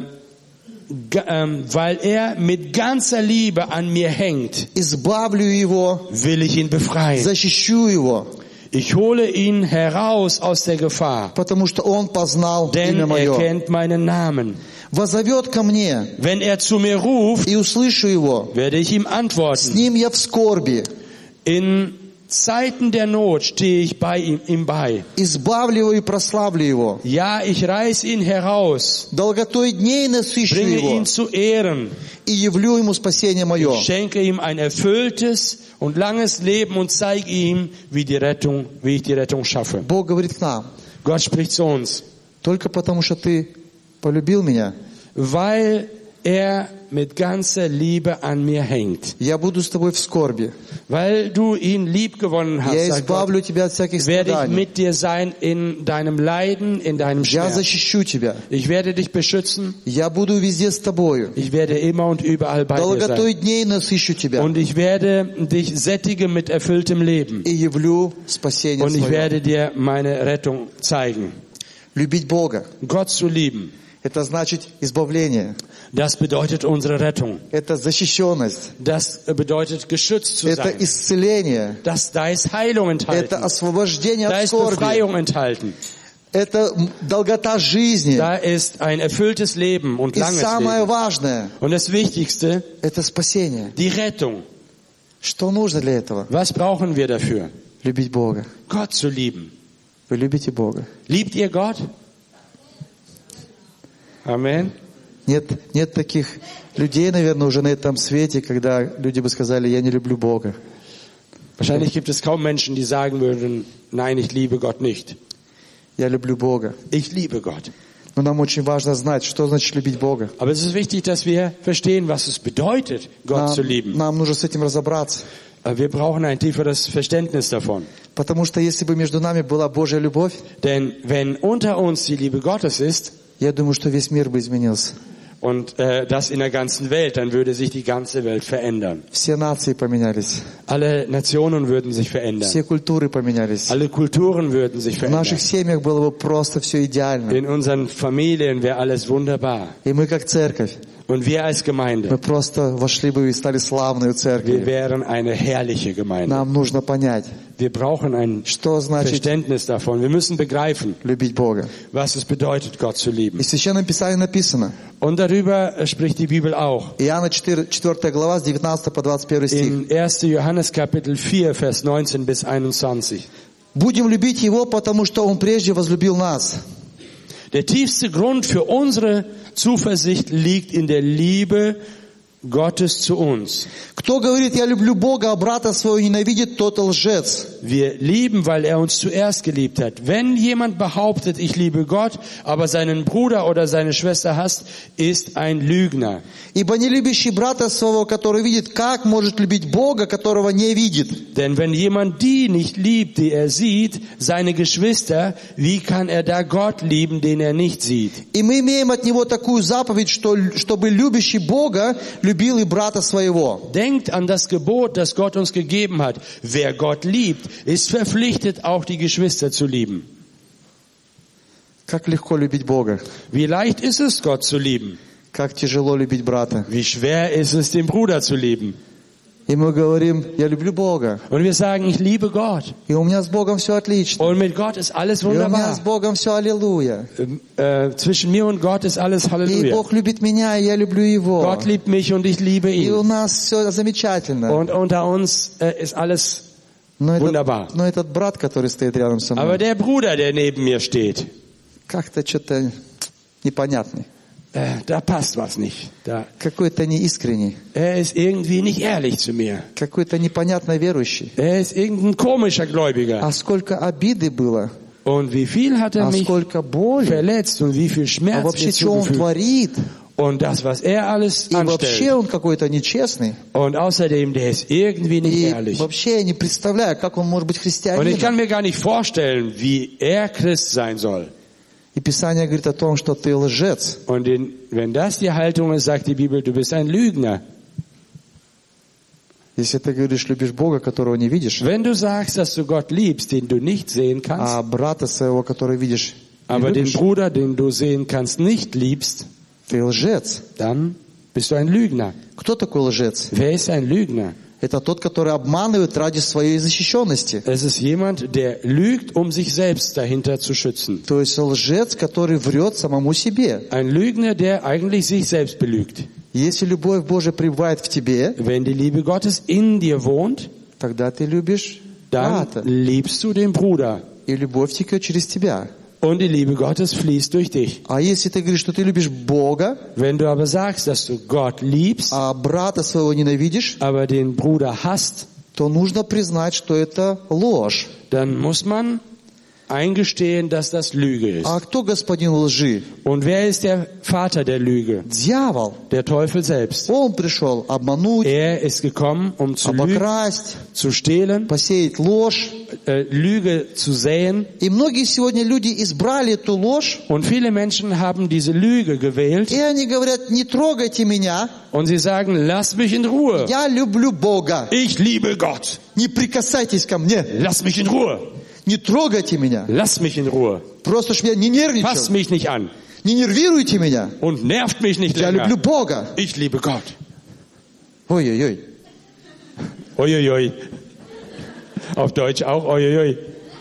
Speaker 2: ga- ähm, weil er mit ganzer Liebe an mir hängt,
Speaker 1: избавлю Его,
Speaker 2: will ich ihn befreien.
Speaker 1: защищу Его,
Speaker 2: Ich hole ihn heraus aus der Gefahr,
Speaker 1: потому что Он познал
Speaker 2: denn
Speaker 1: имя
Speaker 2: er
Speaker 1: Мое.
Speaker 2: kennt meinen Namen.
Speaker 1: Воззовет ко мне,
Speaker 2: Wenn er zu mir ruft,
Speaker 1: и услышу Его.
Speaker 2: werde ich ihm
Speaker 1: С
Speaker 2: antworten.
Speaker 1: Ним я в скорби,
Speaker 2: In Zeiten der Not stehe ich bei ihm, ihm bei.
Speaker 1: избавлю Его и прославлю Его.
Speaker 2: Ja, ich reiß ihn heraus,
Speaker 1: Долготой дней насыщу
Speaker 2: bringe
Speaker 1: Его,
Speaker 2: ihn zu Ehren,
Speaker 1: и явлю Ему спасение Мое.
Speaker 2: schenke ihm ein erfülltes und langes Leben und zeige ihm, wie die Rettung, wie ich die Rettung schaffe.
Speaker 1: Бог говорит к нам,
Speaker 2: Gott spricht zu uns,
Speaker 1: только потому что ты полюбил меня,
Speaker 2: weil er mit ganzer Liebe an mir hängt.
Speaker 1: я буду с тобой в скорби.
Speaker 2: Weil du ihn lieb gewonnen hast,
Speaker 1: Я
Speaker 2: sagt Gott,
Speaker 1: избавлю тебя от всяких
Speaker 2: werde ich
Speaker 1: страданий.
Speaker 2: mit dir sein in deinem Leiden, in deinem
Speaker 1: Я
Speaker 2: Schmerz.
Speaker 1: защищу тебя.
Speaker 2: Ich werde dich beschützen.
Speaker 1: Я буду везде с тобою.
Speaker 2: Ich werde immer und überall bei dir
Speaker 1: Долготой
Speaker 2: sein.
Speaker 1: дней насыщу тебя.
Speaker 2: Und ich werde dich sättigen mit erfülltem Leben.
Speaker 1: И явлю спасение
Speaker 2: Und ich
Speaker 1: свое.
Speaker 2: werde dir meine Rettung zeigen.
Speaker 1: Любить Бога.
Speaker 2: Gott zu lieben,
Speaker 1: Это значит избавление.
Speaker 2: das bedeutet unsere Rettung.
Speaker 1: Это защищенность.
Speaker 2: Das bedeutet geschützt zu
Speaker 1: Это
Speaker 2: sein.
Speaker 1: исцеление.
Speaker 2: Das, da ist Heilung
Speaker 1: Это
Speaker 2: enthalten.
Speaker 1: освобождение
Speaker 2: Da
Speaker 1: от
Speaker 2: ist
Speaker 1: скорби.
Speaker 2: Befreiung enthalten.
Speaker 1: Это долгота жизни.
Speaker 2: Da ist ein erfülltes Leben und
Speaker 1: И
Speaker 2: langes
Speaker 1: самое
Speaker 2: Leben.
Speaker 1: важное
Speaker 2: Und das Wichtigste,
Speaker 1: – это спасение.
Speaker 2: die Rettung.
Speaker 1: Что нужно для этого?
Speaker 2: Was brauchen wir dafür?
Speaker 1: Любить Бога.
Speaker 2: Gott zu lieben.
Speaker 1: Вы любите Бога?
Speaker 2: Liebt ihr Gott? Amen.
Speaker 1: Нет, нет таких людей, наверное, уже на этом свете, когда люди бы сказали, я не люблю Бога.
Speaker 2: Wahrscheinlich gibt es kaum Menschen, die sagen würden, nein, ich liebe Gott nicht.
Speaker 1: Я люблю Бога.
Speaker 2: Ich liebe Gott.
Speaker 1: Но нам очень важно знать, что значит любить Бога.
Speaker 2: Aber es ist wichtig, dass wir verstehen, was es bedeutet, Gott zu
Speaker 1: Нам,
Speaker 2: lieben.
Speaker 1: нам нужно с этим разобраться.
Speaker 2: Wir brauchen ein tieferes Verständnis davon.
Speaker 1: Потому что если бы между нами была Божья любовь,
Speaker 2: Denn wenn unter uns die Liebe Gottes ist,
Speaker 1: я думаю, что весь мир бы изменился.
Speaker 2: und äh, das in der ganzen Welt, dann würde sich die ganze Welt verändern.
Speaker 1: Все нации поменялись.
Speaker 2: Alle Nationen würden sich verändern.
Speaker 1: Все культуры поменялись.
Speaker 2: Alle Kulturen würden sich
Speaker 1: В
Speaker 2: verändern.
Speaker 1: наших семьях было бы просто все идеально.
Speaker 2: In unseren Familien wäre alles wunderbar.
Speaker 1: И мы как церковь,
Speaker 2: Und wir als
Speaker 1: мы
Speaker 2: Gemeinde,
Speaker 1: просто вошли бы и стали славной
Speaker 2: wir
Speaker 1: церковью.
Speaker 2: wären eine herrliche Gemeinde.
Speaker 1: Нам нужно понять,
Speaker 2: Wir brauchen ein
Speaker 1: что значит
Speaker 2: Verständnis davon. Wir müssen begreifen,
Speaker 1: любить Бога.
Speaker 2: was es bedeutet, Gott zu lieben.
Speaker 1: И в Священном Писании написано,
Speaker 2: Und darüber spricht die Bibel auch.
Speaker 1: Иоанна четвёртая глава, с девятнадцатого по двадцать первый стих.
Speaker 2: In erster Johannes Kapitel vier, Vers neunzehn bis einundzwanzig.
Speaker 1: «Будем любить Его, потому что Он прежде возлюбил нас».
Speaker 2: Der tiefste Grund für unsere Zuversicht liegt in der Liebe, Gottes zu uns.
Speaker 1: Кто говорит, я люблю Бога, а брата своего ненавидит, тот лжец.
Speaker 2: Wir lieben, weil er uns zuerst geliebt hat. Wenn jemand behauptet, ich liebe Gott, aber seinen Bruder oder seine Schwester hasst, ist ein Lügner.
Speaker 1: Ибо не любящий брата своего, который видит, как может любить Бога, которого не видит?
Speaker 2: Denn wenn jemand die nicht liebt, die er sieht, seine Geschwister, wie kann er da Gott lieben, den er nicht sieht?
Speaker 1: И мы имеем от него такую заповедь, что, чтобы любящий Бога любил и брата своего.
Speaker 2: Denkt an das Gebot, das Gott uns gegeben hat. Wer Gott liebt, ist verpflichtet, auch die Geschwister zu lieben.
Speaker 1: Как легко любить Бога.
Speaker 2: Wie leicht ist es, Gott zu lieben?
Speaker 1: Как тяжело любить брата.
Speaker 2: Wie schwer ist es, den Bruder zu lieben?
Speaker 1: И мы говорим, я люблю Бога.
Speaker 2: Und wir sagen, ich liebe Gott.
Speaker 1: И у меня с Богом все отлично.
Speaker 2: Und mit Gott ist alles
Speaker 1: И у меня
Speaker 2: wunderbar.
Speaker 1: с Богом все аллилуйя.
Speaker 2: Äh, zwischen mir und Gott ist alles
Speaker 1: И
Speaker 2: Halleluja.
Speaker 1: Бог любит меня, и я люблю Его.
Speaker 2: Gott liebt mich und ich liebe
Speaker 1: И у
Speaker 2: ihn.
Speaker 1: нас все замечательно.
Speaker 2: Und unter uns äh, ist alles
Speaker 1: Но
Speaker 2: wunderbar.
Speaker 1: этот, но этот брат, который стоит рядом со
Speaker 2: Aber
Speaker 1: мной,
Speaker 2: der Bruder, der neben mir steht,
Speaker 1: как-то что-то непонятный.
Speaker 2: äh, da passt was nicht. Da,
Speaker 1: Какой-то неискренний.
Speaker 2: er ist irgendwie nicht ehrlich zu mir.
Speaker 1: Какой-то непонятно верующий.
Speaker 2: Er ist irgendein komischer Gläubiger.
Speaker 1: А сколько обиды было.
Speaker 2: Und wie viel hat er
Speaker 1: А
Speaker 2: mich
Speaker 1: сколько боли.
Speaker 2: verletzt und wie viel
Speaker 1: А
Speaker 2: Schmerz
Speaker 1: вообще,
Speaker 2: mir
Speaker 1: что он
Speaker 2: zugefügt.
Speaker 1: творит.
Speaker 2: Und das, was er alles
Speaker 1: И вообще
Speaker 2: anstellt.
Speaker 1: он какой-то нечестный.
Speaker 2: Und außerdem, der ist irgendwie nicht
Speaker 1: И
Speaker 2: ehrlich.
Speaker 1: вообще я не представляю, как он может быть
Speaker 2: Und ich kann
Speaker 1: христианином.
Speaker 2: mir gar nicht vorstellen, wie er Christ sein soll.
Speaker 1: И Писание говорит о том, что ты лжец.
Speaker 2: Und in, wenn das die Haltung ist, sagt die Bibel, du bist ein Lügner.
Speaker 1: Если ты говоришь, любишь Бога, которого не видишь,
Speaker 2: Wenn du sagst, dass du Gott liebst, den du nicht sehen kannst,
Speaker 1: а брата своего, который видишь, не
Speaker 2: aber den
Speaker 1: любишь,
Speaker 2: Bruder, den du sehen kannst, nicht liebst,
Speaker 1: ты лжец.
Speaker 2: dann bist du ein Lügner.
Speaker 1: Кто такой лжец?
Speaker 2: Wer ist ein Lügner?
Speaker 1: Это тот, который обманывает ради своей защищенности.
Speaker 2: Es ist jemand, der lügt, um sich selbst dahinter zu schützen.
Speaker 1: То есть лжец, который врет самому себе.
Speaker 2: Ein Lügner, der eigentlich sich selbst belügt.
Speaker 1: Если любовь Божия пребывает в тебе,
Speaker 2: Wenn die Liebe Gottes in dir wohnt,
Speaker 1: тогда ты любишь
Speaker 2: dann
Speaker 1: брата.
Speaker 2: liebst du den Bruder.
Speaker 1: И любовь текет через тебя.
Speaker 2: Und die Liebe Gottes fließt durch dich.
Speaker 1: А если ты говоришь, что ты любишь Бога,
Speaker 2: Wenn du aber sagst, dass du Gott liebst,
Speaker 1: а брата своего ненавидишь,
Speaker 2: aber den Bruder hasst,
Speaker 1: то нужно признать, что это ложь.
Speaker 2: dann muss man eingestehen, dass das Lüge ist.
Speaker 1: А кто господин лжи?
Speaker 2: Und wer ist der Vater der Lüge?
Speaker 1: Дьявол.
Speaker 2: Der Teufel selbst.
Speaker 1: Он пришел обмануть,
Speaker 2: Er ist gekommen, um zu lügen,
Speaker 1: обокрасть,
Speaker 2: zu stehlen,
Speaker 1: посеять ложь.
Speaker 2: äh, Lüge zu säen.
Speaker 1: И многие сегодня люди избрали эту ложь,
Speaker 2: Und viele Menschen haben diese Lüge gewählt
Speaker 1: и они говорят, не трогайте меня,
Speaker 2: und sie sagen, lass mich in Ruhe.
Speaker 1: я люблю Бога.
Speaker 2: Ich liebe Gott.
Speaker 1: Не прикасайтесь ко мне,
Speaker 2: Lass mich in Ruhe.
Speaker 1: не трогайте меня.
Speaker 2: Lass mich in Ruhe.
Speaker 1: Просто ж меня не
Speaker 2: Fass
Speaker 1: нервничай,
Speaker 2: mich nicht an
Speaker 1: не нервируйте меня.
Speaker 2: und nervt mich nicht
Speaker 1: Я люблю
Speaker 2: länger.
Speaker 1: Бога.
Speaker 2: Ich liebe Gott.
Speaker 1: Ой-ой-ой.
Speaker 2: Uiuiui. Auf Deutsch auch uiuiui.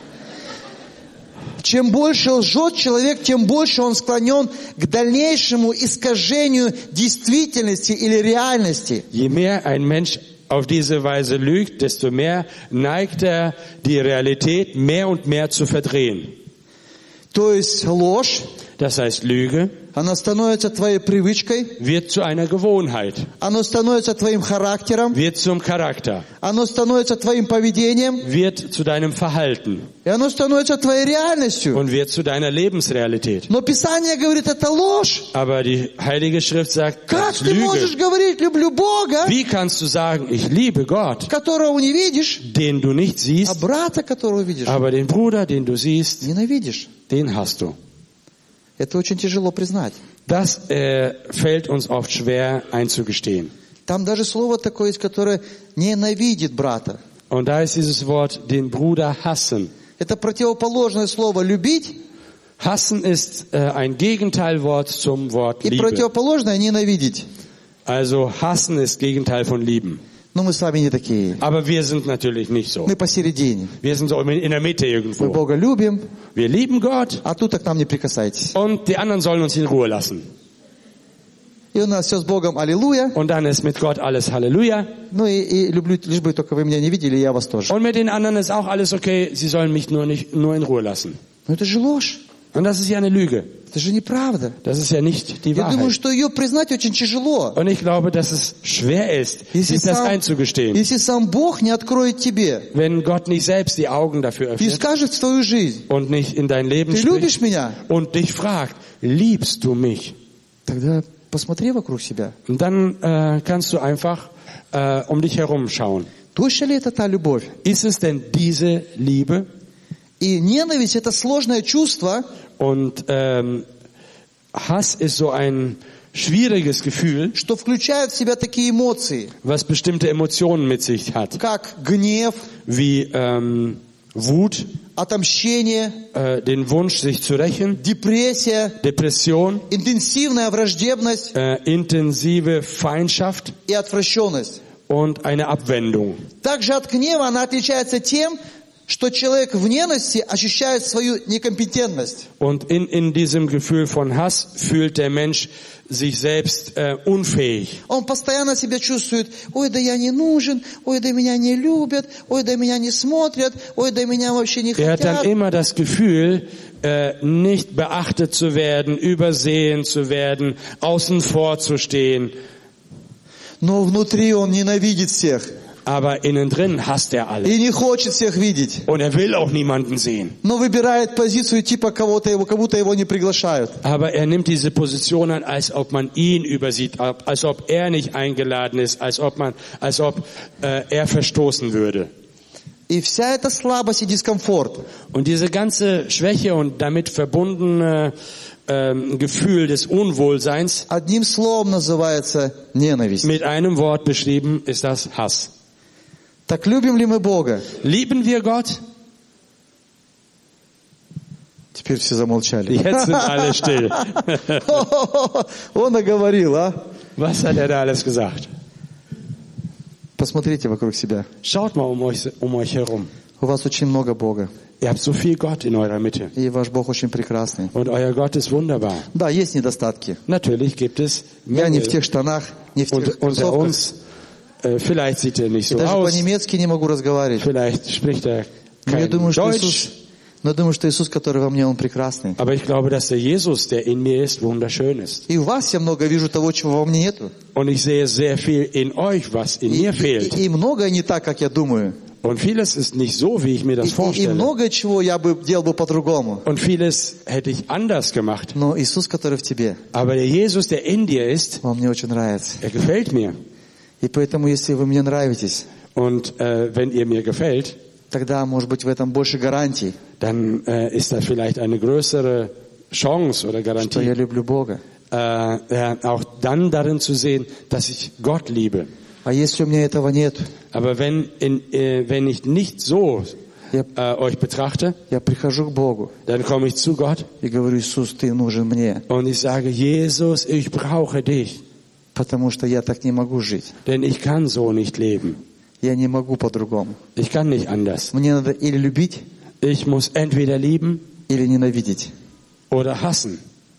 Speaker 1: Чем больше лжет человек, тем больше он склонен к дальнейшему искажению действительности или реальности.
Speaker 2: Je mehr ein Mensch auf diese Weise lügt, desto mehr neigt er, die Realität mehr und mehr zu verdrehen.
Speaker 1: То есть ложь,
Speaker 2: Das heißt, Lüge
Speaker 1: она становится твоей привычкой,
Speaker 2: wird zu einer Gewohnheit,
Speaker 1: оно становится твоим характером,
Speaker 2: wird zum Charakter,
Speaker 1: оно становится твоим поведением,
Speaker 2: wird zu deinem Verhalten
Speaker 1: и оно становится твоей реальностью.
Speaker 2: und wird zu deiner Lebensrealität.
Speaker 1: Но Писание говорит, это ложь.
Speaker 2: Aber die Heilige Schrift sagt,
Speaker 1: Как
Speaker 2: das ist
Speaker 1: ты можешь
Speaker 2: Lüge.
Speaker 1: говорить, люблю Бога,
Speaker 2: Wie kannst du sagen, ich liebe Gott,
Speaker 1: которого не видишь,
Speaker 2: den du nicht
Speaker 1: а
Speaker 2: siehst,
Speaker 1: брата, которого видишь,
Speaker 2: aber den Bruder, den du siehst,
Speaker 1: ненавидишь?
Speaker 2: den hast du.
Speaker 1: Это очень тяжело признать.
Speaker 2: Das äh, fällt uns oft schwer einzugestehen.
Speaker 1: Там даже слово такое есть, которое ненавидит брата.
Speaker 2: Und da ist dieses Wort, den Bruder hassen.
Speaker 1: Это противоположное слово «любить»
Speaker 2: Hassen ist äh, ein Gegenteilwort zum Wort
Speaker 1: и
Speaker 2: Liebe.
Speaker 1: противоположное «ненавидеть».
Speaker 2: Also hassen ist Gegenteil von lieben.
Speaker 1: Но мы с вами не такие.
Speaker 2: Aber wir sind natürlich nicht so.
Speaker 1: Мы посередине.
Speaker 2: Wir sind so in der Mitte
Speaker 1: Мы
Speaker 2: irgendwo.
Speaker 1: Бога любим,
Speaker 2: Wir lieben Gott
Speaker 1: а тут к нам не прикасайтесь.
Speaker 2: und die anderen sollen uns in Ruhe lassen.
Speaker 1: И у нас все с Богом, аллилуйя.
Speaker 2: Und dann ist mit Gott alles Halleluja.
Speaker 1: Ну и, и люблю, лишь бы только вы меня не видели, и я вас тоже.
Speaker 2: Und mit den anderen ist auch alles okay. Sie sollen mich nur nicht nur in Ruhe lassen.
Speaker 1: Но это же ложь.
Speaker 2: Und das ist ja eine Lüge.
Speaker 1: Это же неправда.
Speaker 2: Das ist ja nicht die
Speaker 1: Я думаю,
Speaker 2: Wahrheit.
Speaker 1: что ее признать очень тяжело.
Speaker 2: Und ich glaube, dass es schwer ist,
Speaker 1: Если
Speaker 2: sich das
Speaker 1: сам,
Speaker 2: einzugestehen.
Speaker 1: если сам Бог не откроет тебе
Speaker 2: Wenn Gott nicht selbst die Augen dafür
Speaker 1: и
Speaker 2: öffnet
Speaker 1: скажет в твою жизнь,
Speaker 2: und nicht in dein Leben
Speaker 1: ты любишь
Speaker 2: spricht
Speaker 1: меня,
Speaker 2: und dich fragt, liebst du mich?
Speaker 1: тогда посмотри вокруг себя.
Speaker 2: Und dann äh, kannst du einfach äh, um dich herum schauen.
Speaker 1: Точно ли это та любовь?
Speaker 2: Ist es denn diese Liebe?
Speaker 1: И ненависть — это сложное чувство,
Speaker 2: Und ähm, Hass ist so ein schwieriges Gefühl,
Speaker 1: что включает в себя такие эмоции,
Speaker 2: was bestimmte Emotionen mit sich hat,
Speaker 1: как гнев,
Speaker 2: wie ähm, Wut,
Speaker 1: отомщение,
Speaker 2: äh, den Wunsch, sich zu rächen,
Speaker 1: депрессия,
Speaker 2: Depression,
Speaker 1: интенсивная враждебность
Speaker 2: äh, intensive Feindschaft
Speaker 1: и отвращенность.
Speaker 2: und eine Abwendung.
Speaker 1: Также от гнева она отличается тем, что человек в ненависти ощущает свою некомпетентность.
Speaker 2: Und in, in diesem Gefühl von Hass fühlt der Mensch sich selbst äh, unfähig.
Speaker 1: Он постоянно себя чувствует: ой, да я не нужен, ой, да меня не любят, ой, да меня не смотрят, ой, да меня вообще не
Speaker 2: Er hat dann
Speaker 1: хотят.
Speaker 2: immer das Gefühl, äh, nicht beachtet zu werden, übersehen zu werden, außen vor zu stehen.
Speaker 1: Но внутри он ненавидит всех
Speaker 2: Aber innen drin hasst er alle.
Speaker 1: и не хочет всех видеть.
Speaker 2: Und er will auch niemanden sehen.
Speaker 1: Но выбирает позицию типа кого-то его, как будто его не приглашают.
Speaker 2: Aber er nimmt diese Position an, als ob man ihn übersieht, als ob er nicht eingeladen ist, als ob man, als ob äh, er verstoßen würde.
Speaker 1: И вся эта слабость и дискомфорт,
Speaker 2: Und diese ganze Schwäche und damit verbundene ähm, Gefühl des Unwohlseins,
Speaker 1: одним словом называется ненависть.
Speaker 2: mit einem Wort beschrieben, ist das Hass.
Speaker 1: Так любим ли мы Бога?
Speaker 2: Lieben wir Gott?
Speaker 1: Теперь все замолчали.
Speaker 2: Jetzt sind alle still.
Speaker 1: Он оговорил, а?
Speaker 2: Was hat er da alles gesagt?
Speaker 1: Посмотрите вокруг себя.
Speaker 2: Schaut mal um euch, um euch herum.
Speaker 1: У вас очень много Бога.
Speaker 2: Ihr habt so viel Gott in eurer Mitte.
Speaker 1: И ваш Бог очень прекрасный.
Speaker 2: Und euer Gott ist wunderbar.
Speaker 1: Да, есть недостатки.
Speaker 2: Natürlich gibt es
Speaker 1: Я не в
Speaker 2: Mängel.
Speaker 1: тех штанах, не в тех
Speaker 2: Und unter
Speaker 1: кроссовках.
Speaker 2: uns, äh, vielleicht sieht er nicht
Speaker 1: И
Speaker 2: so
Speaker 1: даже
Speaker 2: aus,
Speaker 1: по-немецки не могу разговаривать.
Speaker 2: vielleicht spricht er
Speaker 1: Но я
Speaker 2: kein
Speaker 1: думаю, что
Speaker 2: Deutsch,
Speaker 1: Иисус, но я думаю, что Иисус, который во мне, Он прекрасный.
Speaker 2: aber ich glaube, dass der Jesus, der in mir ist, wunderschön ist.
Speaker 1: И у вас я много вижу того, чего во мне нету.
Speaker 2: Und ich sehe sehr viel in euch, was in
Speaker 1: И,
Speaker 2: mir
Speaker 1: и-
Speaker 2: fehlt.
Speaker 1: и многое не так, как я думаю.
Speaker 2: Und vieles ist nicht so, wie ich mir
Speaker 1: И,
Speaker 2: das
Speaker 1: и- и
Speaker 2: vorstelle.
Speaker 1: многое чего я бы делал бы по-другому.
Speaker 2: Und vieles hätte ich anders gemacht.
Speaker 1: Но Иисус, который в тебе,
Speaker 2: Aber der Jesus, der in dir ist,
Speaker 1: Он мне очень нравится.
Speaker 2: er gefällt mir.
Speaker 1: И поэтому, если вы мне нравитесь,
Speaker 2: Und äh, wenn ihr mir gefällt,
Speaker 1: тогда, может быть, в этом больше гарантий,
Speaker 2: dann äh, ist da vielleicht eine größere Chance oder
Speaker 1: что я
Speaker 2: Garantie,
Speaker 1: люблю Бога.
Speaker 2: äh, ja, auch dann darin zu sehen, dass ich Gott liebe.
Speaker 1: А если у меня этого нет,
Speaker 2: Aber wenn, in, äh, wenn ich nicht so
Speaker 1: я,
Speaker 2: äh, euch betrachte,
Speaker 1: я прихожу к Богу
Speaker 2: dann komme ich zu Gott
Speaker 1: и говорю: Иисус, Ты нужен мне,
Speaker 2: und ich sage, Jesus, ich brauche dich,
Speaker 1: потому что я так не могу жить.
Speaker 2: denn ich kann so nicht leben.
Speaker 1: Я не могу по-другому.
Speaker 2: Ich kann nicht anders.
Speaker 1: Мне надо или любить,
Speaker 2: Ich muss entweder lieben
Speaker 1: или ненавидеть.
Speaker 2: oder hassen.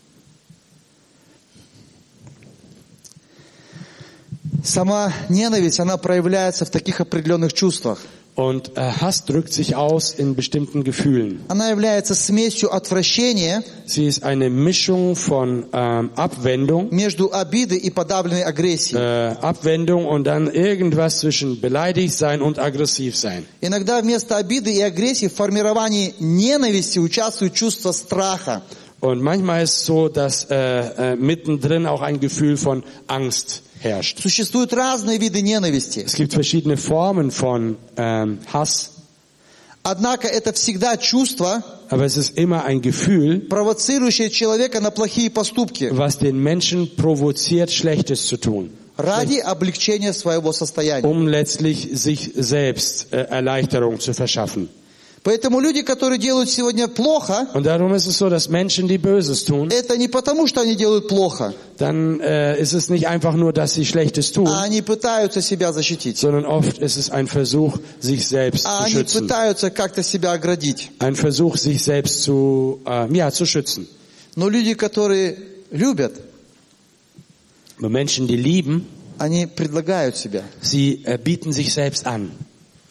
Speaker 1: Сама ненависть, она проявляется в таких определенных чувствах.
Speaker 2: Und äh, Hass drückt sich aus in bestimmten Gefühlen.
Speaker 1: Она является смесью отвращения
Speaker 2: Sie ist eine Mischung von ähm, Abwendung,
Speaker 1: между обидой и подавленной агрессией.
Speaker 2: äh, Abwendung und dann irgendwas zwischen beleidigt sein und aggressiv sein.
Speaker 1: Иногда вместо обиды и агрессии в формировании ненависти участвует чувство страха.
Speaker 2: Und manchmal ist es so, dass äh, äh, mittendrin auch ein Gefühl von Angst herrscht.
Speaker 1: Существуют разные виды ненависти.
Speaker 2: Es gibt verschiedene Formen von ähm, Hass,
Speaker 1: Однако это всегда чувство,
Speaker 2: aber es ist immer ein Gefühl,
Speaker 1: провоцирующее человека на плохие поступки
Speaker 2: was den Menschen provoziert, Schlechtes zu tun,
Speaker 1: ради облегчения своего состояния.
Speaker 2: um letztlich sich selbst äh, Erleichterung zu verschaffen.
Speaker 1: Поэтому люди, которые делают сегодня плохо,
Speaker 2: Und darum ist es so, dass Menschen, die Böses tun,
Speaker 1: это не потому, что они делают плохо,
Speaker 2: dann äh, ist es nicht einfach nur, dass sie Schlechtes tun,
Speaker 1: а они пытаются себя защитить.
Speaker 2: sondern oft ist es ein Versuch, sich selbst
Speaker 1: А
Speaker 2: zu
Speaker 1: они
Speaker 2: schützen.
Speaker 1: пытаются как-то себя оградить.
Speaker 2: Ein Versuch, sich selbst zu, äh, ja, zu schützen.
Speaker 1: Но люди, которые любят,
Speaker 2: Aber Menschen, die lieben,
Speaker 1: они предлагают себя.
Speaker 2: sie äh, bieten sich selbst an.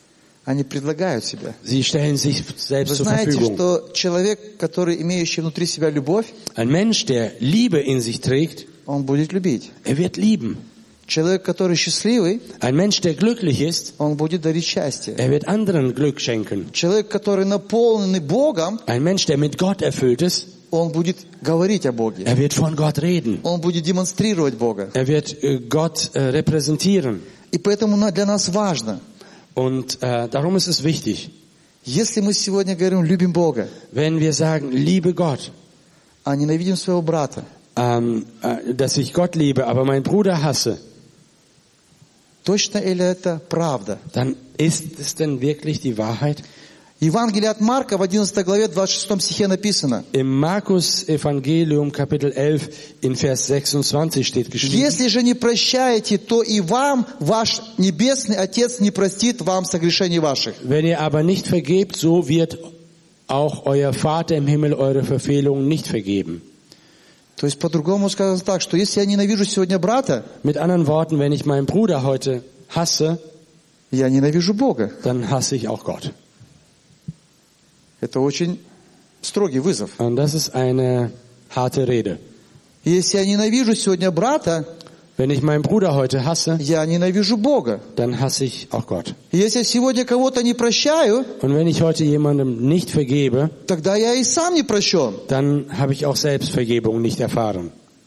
Speaker 1: Они предлагают себя.
Speaker 2: Sie stellen sich
Speaker 1: Вы
Speaker 2: selbst zur
Speaker 1: знаете,
Speaker 2: Verfügung.
Speaker 1: что человек, который имеющий внутри себя любовь,
Speaker 2: Ein Mensch, der Liebe in sich trägt,
Speaker 1: он будет любить.
Speaker 2: er wird lieben.
Speaker 1: Человек, который счастливый,
Speaker 2: Ein Mensch, der glücklich ist,
Speaker 1: он будет дарить счастье.
Speaker 2: er wird anderen Glück schenken.
Speaker 1: Человек, который наполненный Богом,
Speaker 2: Ein Mensch, der mit Gott erfüllt ist,
Speaker 1: он будет говорить о Боге.
Speaker 2: er wird von Gott reden.
Speaker 1: Он будет демонстрировать Бога.
Speaker 2: Er wird äh, Gott äh, repräsentieren.
Speaker 1: И поэтому на- для нас важно,
Speaker 2: Und äh, darum ist es wichtig,
Speaker 1: если мы сегодня говорим «любим Бога»,
Speaker 2: wenn wir sagen, liebe Gott,
Speaker 1: а ненавидим своего брата,
Speaker 2: ähm, äh, dass ich Gott liebe, aber meinen Bruder hasse,
Speaker 1: точно или это правда?
Speaker 2: dann ist es denn wirklich die Wahrheit?
Speaker 1: Евангелие от Марка в одиннадцатой главе двадцать шестом стихе написано:
Speaker 2: Im Markus Evangelium Kapitel elf in Vers sechsundzwanzig steht geschrieben,
Speaker 1: «Если же не прощаете, то и вам ваш небесный Отец не простит вам согрешений ваших».
Speaker 2: wenn ihr aber nicht vergebt, so wird auch euer Vater im Himmel eure Verfehlungen nicht vergeben.
Speaker 1: То есть по-другому сказано так, что если я ненавижу сегодня брата,
Speaker 2: Mit anderen Worten, wenn ich meinen Bruder heute hasse,
Speaker 1: я ненавижу Бога.
Speaker 2: dann hasse ich auch Gott.
Speaker 1: Это очень строгий вызов.
Speaker 2: Und das ist eine harte Rede.
Speaker 1: Если я ненавижу сегодня брата,
Speaker 2: Wenn ich meinen Bruder heute hasse,
Speaker 1: я ненавижу Бога.
Speaker 2: dann hasse ich auch Gott.
Speaker 1: Если я сегодня кого-то не прощаю,
Speaker 2: Und wenn ich heute jemandem nicht vergebe,
Speaker 1: тогда я и сам не прощен.
Speaker 2: dann habe ich auch selbst Vergebung nicht erfahren.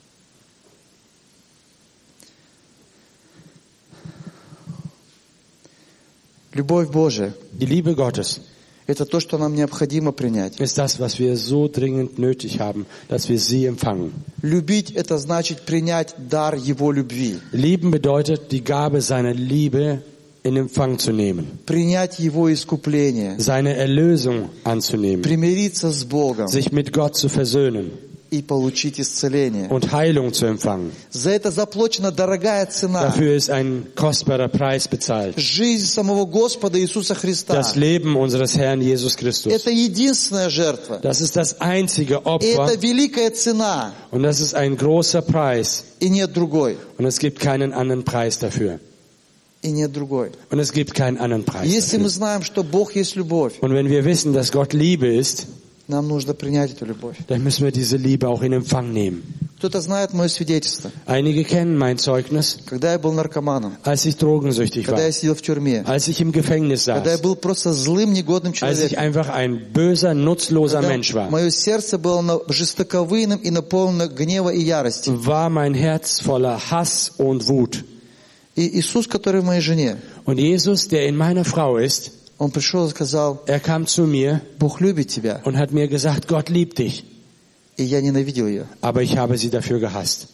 Speaker 1: Любовь Божия
Speaker 2: Die Liebe Gottes
Speaker 1: – это то, что нам необходимо принять.
Speaker 2: ist das, was wir so dringend nötig haben, dass wir sie empfangen.
Speaker 1: Любить – это значит принять дар Его любви.
Speaker 2: Lieben bedeutet, die Gabe seiner Liebe in Empfang zu nehmen,
Speaker 1: Принять Его искупление.
Speaker 2: seine Erlösung anzunehmen,
Speaker 1: Примириться с Богом
Speaker 2: sich mit Gott zu versöhnen
Speaker 1: и получить исцеление.
Speaker 2: und Heilung zu empfangen.
Speaker 1: За это заплачена дорогая цена.
Speaker 2: Dafür ist ein kostbarer Preis bezahlt.
Speaker 1: Жизнь самого Господа Иисуса Христа.
Speaker 2: Das Leben unseres Herrn Jesus Christus.
Speaker 1: Это единственная жертва.
Speaker 2: Das ist das einzige
Speaker 1: И
Speaker 2: Opfer
Speaker 1: это великая цена.
Speaker 2: und das ist ein großer Preis
Speaker 1: И нет другой.
Speaker 2: und es gibt keinen anderen Preis dafür.
Speaker 1: И нет другой.
Speaker 2: Und es gibt keinen anderen Preis
Speaker 1: Если мы
Speaker 2: dafür.
Speaker 1: знаем, что Бог есть любовь,
Speaker 2: Und wenn wir wissen, dass Gott Liebe ist,
Speaker 1: нам нужно принять эту любовь.
Speaker 2: dann müssen wir diese Liebe auch in Empfang nehmen.
Speaker 1: Кто-то знает мое свидетельство.
Speaker 2: Einige kennen mein Zeugnis,
Speaker 1: Когда я был наркоманом,
Speaker 2: als ich drogensüchtig
Speaker 1: когда
Speaker 2: war,
Speaker 1: я сидел в тюрьме,
Speaker 2: als ich im Gefängnis
Speaker 1: когда я
Speaker 2: saß,
Speaker 1: был просто злым, негодным
Speaker 2: als ich
Speaker 1: человеком,
Speaker 2: einfach ein böser, nutzloser
Speaker 1: когда
Speaker 2: Mensch war,
Speaker 1: мое сердце было на- жестоковыйным и наполнено гнева и ярости.
Speaker 2: war mein Herz voller Hass und Wut.
Speaker 1: И Иисус, который в моей жене,
Speaker 2: Und Jesus, der in meiner Frau ist,
Speaker 1: Он пришел и сказал:
Speaker 2: er kam zu mir
Speaker 1: Бог любит тебя.
Speaker 2: und hat mir gesagt, Gott liebt dich,
Speaker 1: И я ненавидел ее.
Speaker 2: aber ich habe sie dafür gehasst.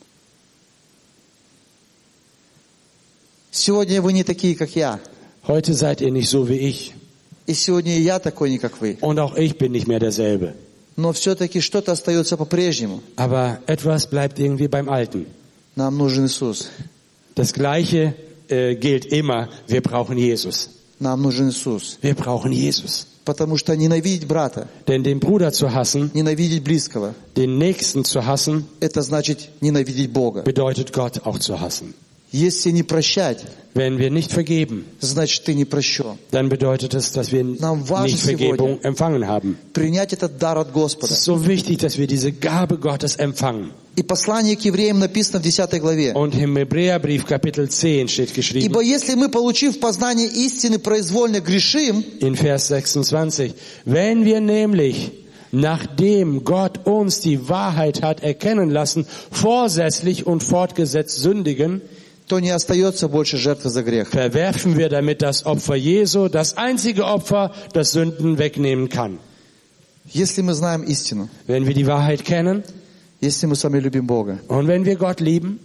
Speaker 1: Сегодня вы не такие, как я.
Speaker 2: Heute seid ihr nicht so wie ich
Speaker 1: И сегодня и я такой не как вы.
Speaker 2: und auch ich bin nicht mehr derselbe.
Speaker 1: Но все-таки что-то остается по-прежнему.
Speaker 2: Aber etwas bleibt irgendwie beim Alten.
Speaker 1: Нам нужен Иисус.
Speaker 2: Das Gleiche äh, gilt immer, wir brauchen Jesus.
Speaker 1: Нам нужен Иисус.
Speaker 2: Wir brauchen Jesus.
Speaker 1: Потому что ненавидеть брата,
Speaker 2: Denn den Bruder zu hassen,
Speaker 1: ненавидеть близкого,
Speaker 2: den Nächsten zu hassen,
Speaker 1: это значит ненавидеть Бога.
Speaker 2: bedeutet Gott auch zu hassen.
Speaker 1: Если не прощать,
Speaker 2: Wenn wir nicht vergeben,
Speaker 1: значит ты не прощен.
Speaker 2: dann bedeutet es, dass wir
Speaker 1: Нам важно
Speaker 2: nicht Vergebung
Speaker 1: сегодня
Speaker 2: empfangen haben.
Speaker 1: принять этот дар от
Speaker 2: Es
Speaker 1: Господа.
Speaker 2: ist so wichtig, dass wir diese Gabe Gottes empfangen.
Speaker 1: И послание к евреям написано в десятой главе.
Speaker 2: Und im Hebräerbrief Kapitel zehn steht geschrieben,
Speaker 1: Ибо если мы, получив познание истины, произвольно грешим,
Speaker 2: in Vers sechsundzwanzig, wenn wir nämlich, nachdem Gott uns die Wahrheit hat erkennen lassen, vorsätzlich und fortgesetzt sündigen,
Speaker 1: то не остается больше жертвы за грех.
Speaker 2: verwerfen wir damit das Opfer Jesu, das einzige Opfer, das Sünden wegnehmen kann.
Speaker 1: Если мы знаем истину,
Speaker 2: Wenn wir die Wahrheit kennen
Speaker 1: если мы сами любим Бога,
Speaker 2: und wenn wir Gott lieben,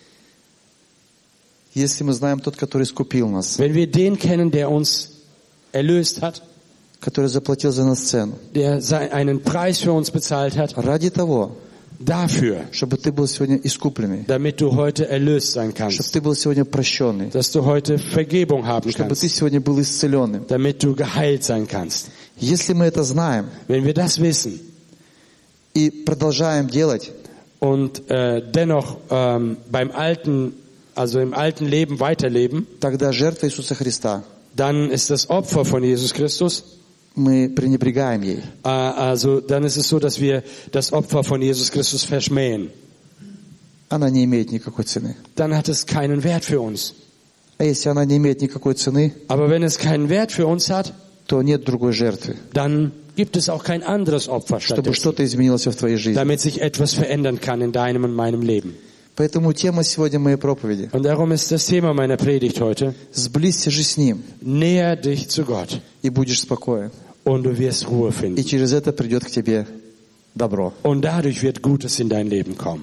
Speaker 1: если мы знаем тот, который искупил нас,
Speaker 2: wenn wir den kennen, der uns erlöst hat,
Speaker 1: который заплатил за нас цену,
Speaker 2: der sei- einen Preis für uns bezahlt hat,
Speaker 1: ради того,
Speaker 2: dafür,
Speaker 1: чтобы ты был сегодня искупленный,
Speaker 2: damit du heute erlöst sein
Speaker 1: чтобы
Speaker 2: kannst,
Speaker 1: ты был сегодня прощенный,
Speaker 2: dass du heute Vergebung haben
Speaker 1: чтобы ты
Speaker 2: kannst,
Speaker 1: сегодня был исцеленным.
Speaker 2: damit du geheilt sein kannst.
Speaker 1: Если мы это знаем
Speaker 2: Wenn wir das wissen
Speaker 1: и продолжаем делать,
Speaker 2: und äh, dennoch ähm, beim alten, also im alten Leben weiterleben,
Speaker 1: тогда жертва Иисуса Христа
Speaker 2: dann ist das Opfer von Jesus Christus,
Speaker 1: мы пренебрегаем ей.
Speaker 2: äh, also dann ist es so, dass wir das Opfer von Jesus Christus verschmähen.
Speaker 1: Она не имеет никакой цены.
Speaker 2: Dann hat es keinen Wert für uns.
Speaker 1: А если она не имеет никакой цены,
Speaker 2: Aber wenn es keinen Wert für uns hat,
Speaker 1: то нет другой жертвы,
Speaker 2: dann gibt es auch kein anderes Opfer
Speaker 1: чтобы
Speaker 2: stattdessen,
Speaker 1: что-то изменилось в твоей жизни.
Speaker 2: damit sich etwas verändern kann in deinem und meinem Leben.
Speaker 1: Поэтому тема сегодня моей проповеди.
Speaker 2: Und darum ist das Thema meiner Predigt heute:
Speaker 1: Сблизься же с Ним,
Speaker 2: Näher dich zu Gott
Speaker 1: и будешь спокоен.
Speaker 2: und du wirst Ruhe
Speaker 1: И
Speaker 2: finden.
Speaker 1: через это придет к тебе добро.
Speaker 2: Und dadurch wird Gutes in dein Leben kommen.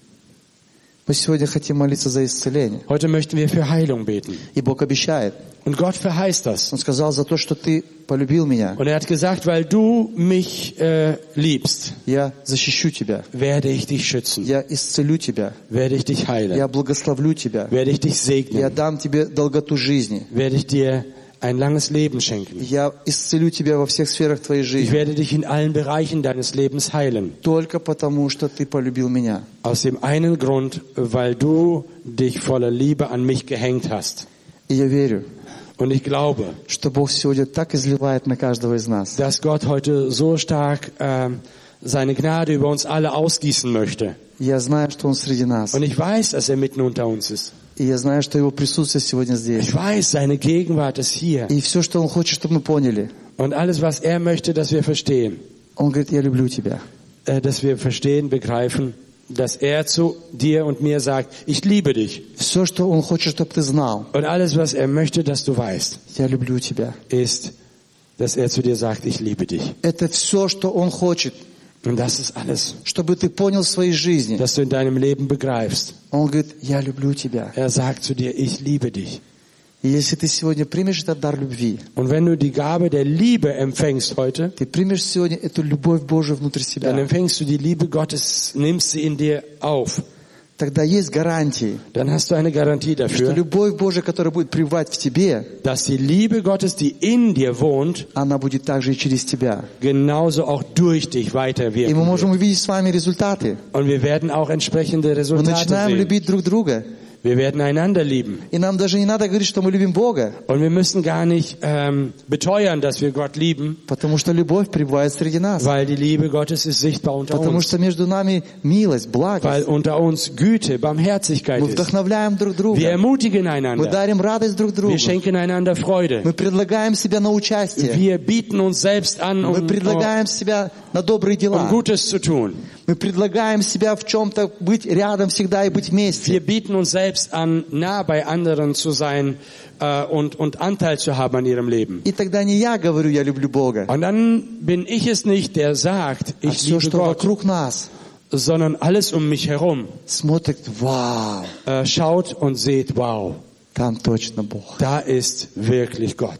Speaker 1: Мы сегодня хотим молиться за исцеление.
Speaker 2: Heute möchten wir für Heilung beten.
Speaker 1: И Бог обещает.
Speaker 2: Und Gott verheißt das.
Speaker 1: Он сказал, за то, что ты полюбил меня,
Speaker 2: Und er hat gesagt, weil du mich äh, liebst,
Speaker 1: я защищу тебя,
Speaker 2: werde ich dich schützen,
Speaker 1: я исцелю тебя,
Speaker 2: werde ich dich heilen,
Speaker 1: я благословлю тебя,
Speaker 2: werde ich dich
Speaker 1: я
Speaker 2: segnen,
Speaker 1: дам тебе долготу жизни,
Speaker 2: werde ich dir ein langes Leben schenken.
Speaker 1: я исцелю тебя во всех сферах твоей
Speaker 2: Ich
Speaker 1: жизни,
Speaker 2: werde dich in allen Bereichen deines Lebens heilen.
Speaker 1: только потому, что ты полюбил меня.
Speaker 2: Aus dem einen Grund, weil du dich voller Liebe an mich gehängt hast.
Speaker 1: И я верю,
Speaker 2: Und ich glaube,
Speaker 1: что Бог сегодня так изливает на каждого из нас.
Speaker 2: dass Gott heute so stark äh, seine Gnade über uns alle ausgießen möchte.
Speaker 1: Я знаю, что Он среди нас.
Speaker 2: Und ich weiß, dass er mitten unter uns ist.
Speaker 1: И я знаю, что Его присутствие сегодня здесь.
Speaker 2: Ich weiß, seine Gegenwart ist hier.
Speaker 1: И все, что Он хочет, чтобы мы поняли.
Speaker 2: Und alles, was er möchte, dass wir verstehen.
Speaker 1: Он говорит, я люблю тебя.
Speaker 2: Äh, dass wir verstehen, begreifen, dass er zu dir und mir sagt, ich liebe dich.
Speaker 1: Все, что Он хочет, чтобы ты знал.
Speaker 2: Und alles, was er möchte, dass du weißt,
Speaker 1: Я люблю тебя.
Speaker 2: ist, dass er zu dir sagt, ich liebe dich.
Speaker 1: Это все, что Он хочет,
Speaker 2: Und das ist alles,
Speaker 1: чтобы ты понял в своей жизни.
Speaker 2: dass du in deinem Leben begreifst.
Speaker 1: Он говорит, я люблю тебя.
Speaker 2: Er sagt zu dir, ich liebe dich.
Speaker 1: И если ты сегодня примешь этот дар любви,
Speaker 2: Und wenn du die Gabe der Liebe empfängst heute,
Speaker 1: ты примешь сегодня эту любовь Божию внутрь
Speaker 2: dann
Speaker 1: себя,
Speaker 2: empfängst du die Liebe Gottes, nimmst sie in dir auf.
Speaker 1: тогда есть гарантии,
Speaker 2: Dann hast du eine Garantie
Speaker 1: что
Speaker 2: dafür,
Speaker 1: любовь Божия, которая будет пребывать в тебе,
Speaker 2: dass die Liebe Gottes, die in dir wohnt,
Speaker 1: она будет также и через тебя.
Speaker 2: genauso auch durch dich
Speaker 1: И
Speaker 2: weiterwirken
Speaker 1: мы можем
Speaker 2: wird.
Speaker 1: увидеть с вами результаты.
Speaker 2: Und wir werden auch entsprechende
Speaker 1: Мы
Speaker 2: Resultate
Speaker 1: начинаем
Speaker 2: sehen.
Speaker 1: любить друг друга.
Speaker 2: Wir werden einander lieben.
Speaker 1: И нам даже не надо говорить, что мы любим Бога,
Speaker 2: Und wir müssen gar nicht ähm, beteuern, dass wir Gott lieben,
Speaker 1: потому что любовь пребывает среди нас.
Speaker 2: weil die Liebe Gottes ist sichtbar unter
Speaker 1: Потому
Speaker 2: uns.
Speaker 1: что между нами милость,
Speaker 2: Weil
Speaker 1: благость.
Speaker 2: unter uns Güte, Barmherzigkeit
Speaker 1: Мы
Speaker 2: ist.
Speaker 1: вдохновляем друг
Speaker 2: Wir
Speaker 1: друга.
Speaker 2: ermutigen
Speaker 1: Мы
Speaker 2: einander.
Speaker 1: дарим радость друг другу.
Speaker 2: Wir schenken einander Freude.
Speaker 1: Мы предлагаем себя на участие.
Speaker 2: Wir bieten uns selbst an,
Speaker 1: Мы
Speaker 2: um,
Speaker 1: предлагаем себя на добрые
Speaker 2: um
Speaker 1: дела.
Speaker 2: Gutes zu tun.
Speaker 1: Мы предлагаем себя в чем-то быть рядом всегда и быть вместе.
Speaker 2: Wir bieten uns selbst an, nah bei anderen zu sein äh, und, und Anteil zu haben an ihrem Leben.
Speaker 1: И тогда не я говорю, я люблю Бога,
Speaker 2: Und dann bin ich es nicht, der sagt,
Speaker 1: а
Speaker 2: ich
Speaker 1: все,
Speaker 2: liebe
Speaker 1: что
Speaker 2: Gott,
Speaker 1: вокруг нас,
Speaker 2: sondern alles um mich herum
Speaker 1: смотрит, вау,
Speaker 2: äh, schaut und seht, wow,
Speaker 1: там точно Бог,
Speaker 2: da ist wirklich Gott.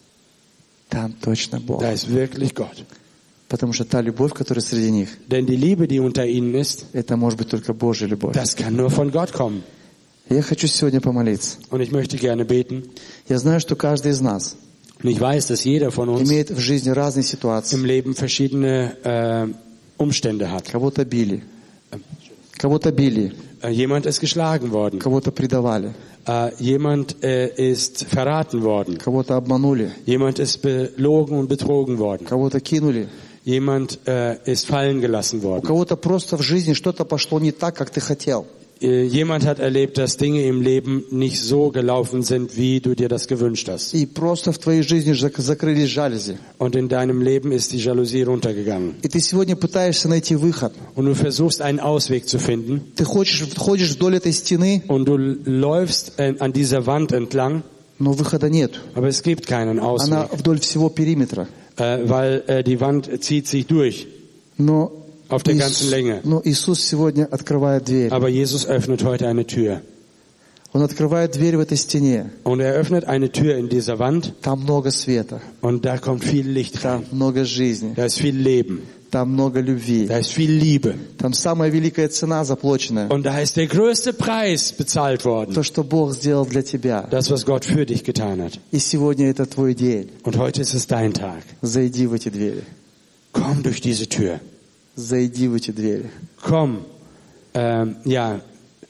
Speaker 1: там точно Бог.
Speaker 2: Da ist wirklich Gott.
Speaker 1: Потому что та любовь, которая среди них,
Speaker 2: Denn die Liebe, die unter ihnen ist,
Speaker 1: это может быть только Божья любовь.
Speaker 2: das kann nur von Gott kommen.
Speaker 1: Я хочу сегодня помолиться.
Speaker 2: Und ich möchte gerne beten.
Speaker 1: Я знаю, что каждый из нас
Speaker 2: Und ich weiß, dass jeder von uns
Speaker 1: имеет в жизни разные
Speaker 2: im
Speaker 1: ситуации.
Speaker 2: Leben verschiedene äh, Umstände hat.
Speaker 1: Кого-то били, кого-то били,
Speaker 2: Äh, jemand ist geschlagen worden.
Speaker 1: кого-то предавали,
Speaker 2: Äh, jemand äh, ist verraten worden.
Speaker 1: кого-то обманули,
Speaker 2: Jemand ist belogen und betrogen worden.
Speaker 1: кого-то кинули.
Speaker 2: Jemand äh, ist fallen gelassen
Speaker 1: У
Speaker 2: worden.
Speaker 1: кого-то просто в жизни что-то пошло не так, как ты хотел.
Speaker 2: Äh, jemand hat erlebt, dass Dinge im Leben nicht so gelaufen sind, wie du dir das gewünscht hast.
Speaker 1: И просто в твоей жизни зак- закрылись жалюзи.
Speaker 2: Und in deinem Leben ist die Jalousie runtergegangen.
Speaker 1: И ты сегодня пытаешься найти выход.
Speaker 2: Und du versuchst einen Ausweg zu finden.
Speaker 1: Ты хочешь, ходишь вдоль этой стены,
Speaker 2: Und du läufst äh, an dieser Wand entlang.
Speaker 1: но выхода нет.
Speaker 2: Aber es gibt keinen Ausweg.
Speaker 1: Она вдоль всего периметра.
Speaker 2: Äh, weil äh, die Wand zieht sich durch
Speaker 1: Но,
Speaker 2: auf der
Speaker 1: Ис-
Speaker 2: ganzen Länge.
Speaker 1: но Иисус сегодня открывает дверь.
Speaker 2: Aber Jesus öffnet heute eine Tür.
Speaker 1: Он открывает дверь в этой стене.
Speaker 2: Und er öffnet eine Tür in dieser Wand
Speaker 1: Там много света,
Speaker 2: und da kommt viel Licht
Speaker 1: там
Speaker 2: rein.
Speaker 1: много жизни,
Speaker 2: Da ist viel Leben.
Speaker 1: там много любви.
Speaker 2: Da ist viel Liebe.
Speaker 1: Там самая великая цена заплаченная.
Speaker 2: Und da ist der größte Preis bezahlt worden.
Speaker 1: То, что Бог сделал для тебя.
Speaker 2: Das, was Gott für dich getan hat.
Speaker 1: И сегодня это твой день.
Speaker 2: Und heute ist es dein Tag.
Speaker 1: Зайди в эти двери.
Speaker 2: Komm durch diese Tür.
Speaker 1: Зайди в эти двери.
Speaker 2: Komm, ähm, ja,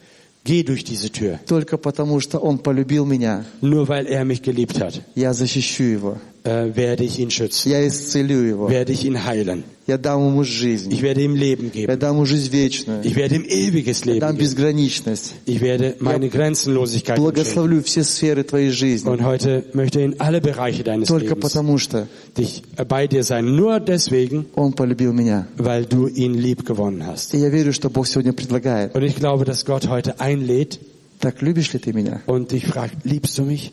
Speaker 2: Geh durch diese Tür.
Speaker 1: Только потому, что Он полюбил меня,
Speaker 2: Nur weil er mich geliebt hat,
Speaker 1: я защищу Его.
Speaker 2: äh, werde ich ihn schützen,
Speaker 1: Я исцелю Его.
Speaker 2: werde ich ihn heilen.
Speaker 1: Я дам Ему жизнь.
Speaker 2: Ich werde ihm Leben
Speaker 1: Я
Speaker 2: geben.
Speaker 1: дам Ему жизнь вечную.
Speaker 2: Ich werde ihm ewiges
Speaker 1: Я
Speaker 2: Leben
Speaker 1: дам
Speaker 2: geben.
Speaker 1: безграничность.
Speaker 2: Ich werde meine Grenzenlosigkeit schenken.
Speaker 1: Благословлю все сферы твоей жизни.
Speaker 2: Und heute möchte ich in alle Bereiche deines
Speaker 1: Только
Speaker 2: Lebens
Speaker 1: потому, что
Speaker 2: dich äh, bei dir sein. Nur deswegen,
Speaker 1: Он полюбил меня.
Speaker 2: weil du ihn lieb gewonnen hast.
Speaker 1: И я верю, что Бог сегодня предлагает.
Speaker 2: Und ich glaube, dass Gott heute einlädt
Speaker 1: Так, любишь ли ты меня?
Speaker 2: und dich fragt, liebst du mich?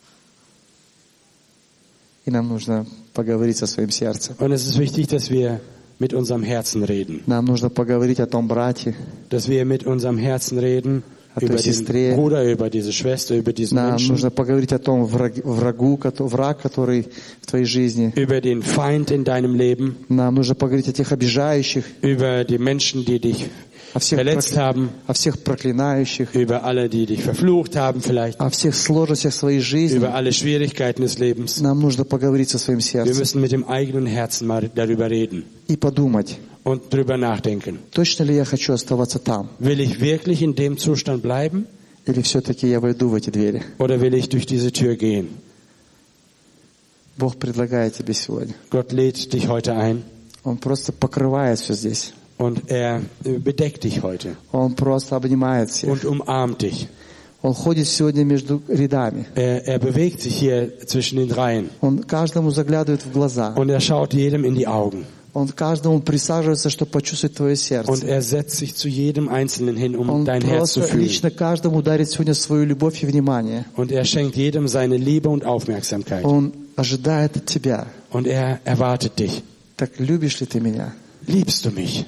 Speaker 1: И нам нужно поговорить со своим сердцем.
Speaker 2: Und es ist wichtig, dass wir mit unserem Herzen reden.
Speaker 1: Нам нужно поговорить о том брате.
Speaker 2: Dass wir mit unserem Herzen reden
Speaker 1: А то
Speaker 2: über den
Speaker 1: сестре.
Speaker 2: Bruder, über diese Schwester, über diesen
Speaker 1: Нам
Speaker 2: Menschen,
Speaker 1: нужно поговорить о том враг- врагу, кото- враг, который в твоей жизни.
Speaker 2: über den Feind in deinem Leben,
Speaker 1: Нам нужно поговорить о тех обижающих,
Speaker 2: über die Menschen, die dich
Speaker 1: о всех,
Speaker 2: verletzt
Speaker 1: прокля-
Speaker 2: haben,
Speaker 1: о всех проклинающих,
Speaker 2: über alle, die dich verflucht haben vielleicht,
Speaker 1: о всех сложностях своей жизни.
Speaker 2: über alle Schwierigkeiten des Lebens.
Speaker 1: Нам нужно поговорить со своим
Speaker 2: Wir
Speaker 1: сердцем
Speaker 2: müssen mit dem eigenen Herzen mal darüber reden
Speaker 1: и подумать,
Speaker 2: und drüber nachdenken.
Speaker 1: точно ли я хочу оставаться там,
Speaker 2: Will ich wirklich in dem Zustand bleiben
Speaker 1: или все-таки я войду в эти двери.
Speaker 2: oder will ich durch diese Tür gehen?
Speaker 1: Бог предлагает тебе сегодня.
Speaker 2: Gott lädt dich heute ein
Speaker 1: Он просто покрывает все здесь.
Speaker 2: und er äh, bedeckt dich heute
Speaker 1: Он просто обнимает всех.
Speaker 2: und umarmt dich.
Speaker 1: Он ходит сегодня между рядами.
Speaker 2: Er, er bewegt sich hier zwischen den Reihen
Speaker 1: Он каждому заглядывает в глаза.
Speaker 2: und er schaut jedem in die Augen
Speaker 1: Он каждому присаживается, чтобы почувствовать твое
Speaker 2: und
Speaker 1: сердце.
Speaker 2: er setzt sich zu jedem Einzelnen hin, um
Speaker 1: Он
Speaker 2: dein Herz zu
Speaker 1: просто
Speaker 2: fühlen.
Speaker 1: лично каждому дарит сегодня свою любовь и внимание.
Speaker 2: Und er schenkt jedem seine Liebe und Aufmerksamkeit.
Speaker 1: Он ожидает от тебя.
Speaker 2: Und er erwartet dich.
Speaker 1: Так любишь ли ты меня?
Speaker 2: Liebst du mich?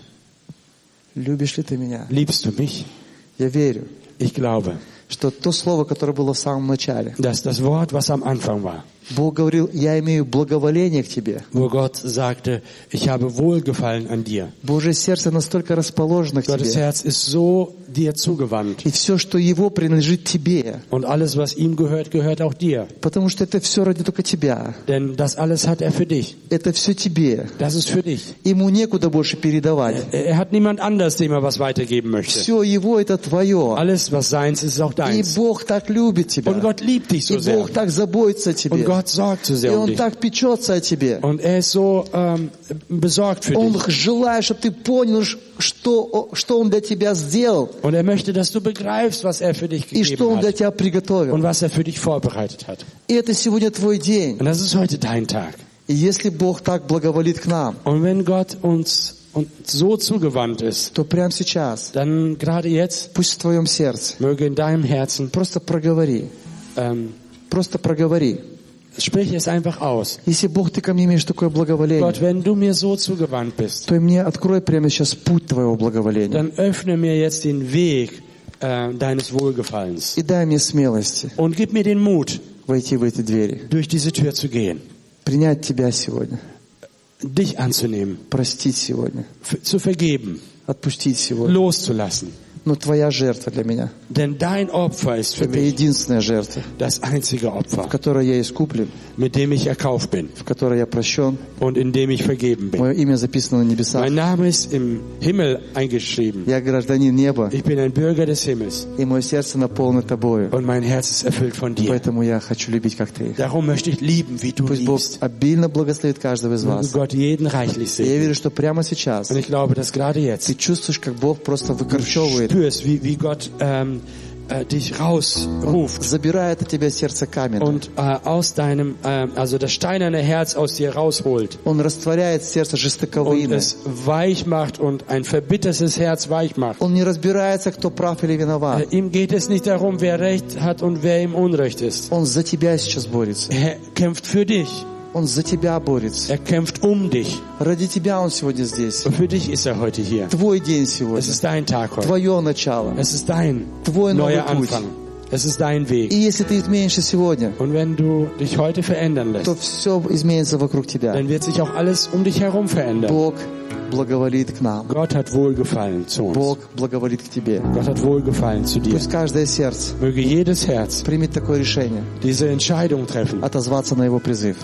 Speaker 1: Любишь ли ты меня?
Speaker 2: Liebst du mich?
Speaker 1: Я верю,
Speaker 2: Ich glaube,
Speaker 1: что то слово, которое было в самом начале,
Speaker 2: dass das Wort, was am Anfang war,
Speaker 1: Бог говорил, я имею благоволение к тебе.
Speaker 2: wo Gott sagte, ich habe Wohlgefallen an dir.
Speaker 1: Божье сердце настолько расположено к
Speaker 2: Gottes
Speaker 1: тебе.
Speaker 2: Herz ist so dir zugewandt.
Speaker 1: И все, что Его принадлежит тебе.
Speaker 2: Und alles, was ihm gehört, gehört auch dir.
Speaker 1: Потому что это все ради только тебя.
Speaker 2: Denn das alles hat er für dich.
Speaker 1: Это все тебе.
Speaker 2: Das ist für dich.
Speaker 1: Ему некуда больше передавать.
Speaker 2: Er er hat niemand anders, dem er was weitergeben möchte.
Speaker 1: Все Его это твое.
Speaker 2: Alles, was seins ist, ist auch
Speaker 1: И
Speaker 2: deins.
Speaker 1: Бог так любит тебя.
Speaker 2: Und Gott liebt dich
Speaker 1: И
Speaker 2: so sehr.
Speaker 1: Бог так заботится о
Speaker 2: Und
Speaker 1: тебе.
Speaker 2: Gott sorgt so
Speaker 1: И
Speaker 2: sehr um
Speaker 1: Он
Speaker 2: dich.
Speaker 1: так печется о тебе.
Speaker 2: Und er ist so ähm, besorgt für
Speaker 1: Он
Speaker 2: dich.
Speaker 1: желает, чтобы ты понял, что, что Он для тебя сделал.
Speaker 2: Und er möchte, dass du begreifst, was er für dich
Speaker 1: И что
Speaker 2: gegeben
Speaker 1: Он для
Speaker 2: hat.
Speaker 1: тебя приготовил.
Speaker 2: Und was er für dich vorbereitet hat.
Speaker 1: И это сегодня твой день.
Speaker 2: Und das ist heute dein Tag.
Speaker 1: И если Бог так благоволит к нам,
Speaker 2: Und wenn Gott uns, uns so zugewandt ist,
Speaker 1: то прямо сейчас,
Speaker 2: dann gerade jetzt,
Speaker 1: пусть в твоем сердце,
Speaker 2: möge in deinem Herzen,
Speaker 1: просто проговори.
Speaker 2: ähm,
Speaker 1: Просто проговори.
Speaker 2: sprich es einfach aus.
Speaker 1: Если Бог, ты ко мне имеешь такое благоволение,
Speaker 2: Gott, wenn du mir so zugewandt bist,
Speaker 1: то и мне открой прямо сейчас путь твоего благоволения.
Speaker 2: dann öffne mir jetzt den Weg äh, deines Wohlgefallens.
Speaker 1: И дай мне смелости
Speaker 2: Und gib mir den Mut,
Speaker 1: войти в эти двери.
Speaker 2: durch diese Tür zu gehen,
Speaker 1: Принять тебя сегодня.
Speaker 2: dich anzunehmen,
Speaker 1: Простить сегодня.
Speaker 2: f- zu vergeben,
Speaker 1: Отпустить сегодня.
Speaker 2: loszulassen.
Speaker 1: Но твоя жертва для меня.
Speaker 2: Denn dein Opfer ist für
Speaker 1: Это
Speaker 2: mich
Speaker 1: единственная жертва,
Speaker 2: das einzige Opfer,
Speaker 1: в которой я искуплен,
Speaker 2: mit dem ich erkauft bin
Speaker 1: в которой я прощен.
Speaker 2: und in dem ich vergeben bin.
Speaker 1: Мое имя записано на небесах.
Speaker 2: Mein Name ist im Himmel eingeschrieben.
Speaker 1: Я гражданин неба,
Speaker 2: Ich bin ein Bürger des Himmels
Speaker 1: и мое сердце наполнено тобою.
Speaker 2: und mein Herz ist erfüllt von dir.
Speaker 1: Поэтому я хочу любить, как ты.
Speaker 2: Darum möchte ich lieben, wie du
Speaker 1: Пусть Бог
Speaker 2: liebst.
Speaker 1: обильно благословит каждого из
Speaker 2: Möge
Speaker 1: вас.
Speaker 2: Gott jeden reichlich
Speaker 1: И я
Speaker 2: segnen.
Speaker 1: верю, что прямо сейчас
Speaker 2: Und ich glaube, dass gerade
Speaker 1: ты
Speaker 2: jetzt
Speaker 1: чувствуешь, как Бог просто
Speaker 2: du
Speaker 1: выкорчевывает,
Speaker 2: spürst, wie, wie Gott ähm, äh, dich rausruft
Speaker 1: забирает от тебя сердце каменное.
Speaker 2: und äh, aus deinem, äh, also das steinerne Herz aus dir rausholt
Speaker 1: Он растворяет сердце
Speaker 2: und
Speaker 1: жестоковыйное.
Speaker 2: es weich macht und ein verbittertes Herz weich macht.
Speaker 1: Он не разбирается, кто прав или
Speaker 2: Äh,
Speaker 1: виноват.
Speaker 2: ihm geht es nicht darum, wer Recht hat und wer im Unrecht ist.
Speaker 1: Он за тебя сейчас борется.
Speaker 2: Er kämpft für dich.
Speaker 1: Он за тебя борется.
Speaker 2: Er kämpft um dich.
Speaker 1: Ради тебя Он сегодня здесь.
Speaker 2: Und für dich ist er heute hier.
Speaker 1: Твой день
Speaker 2: Es
Speaker 1: сегодня.
Speaker 2: ist dein Tag heute.
Speaker 1: Твое начало.
Speaker 2: Es ist dein
Speaker 1: Твой новый
Speaker 2: neuer
Speaker 1: путь.
Speaker 2: Anfang. Es ist dein Weg.
Speaker 1: И если ты изменишься сегодня,
Speaker 2: Und wenn du dich heute verändern
Speaker 1: то
Speaker 2: lässt,
Speaker 1: все изменится вокруг тебя.
Speaker 2: dann wird sich auch alles um dich herum verändern.
Speaker 1: Бог благоволит к нам.
Speaker 2: Gott hat Wohlgefallen zu uns.
Speaker 1: Бог благоволит к тебе.
Speaker 2: Gott hat Wohlgefallen zu dir.
Speaker 1: Пусть каждое сердце
Speaker 2: Möge jedes Herz
Speaker 1: примет такое решение,
Speaker 2: diese Entscheidung treffen
Speaker 1: отозваться на Его призыв.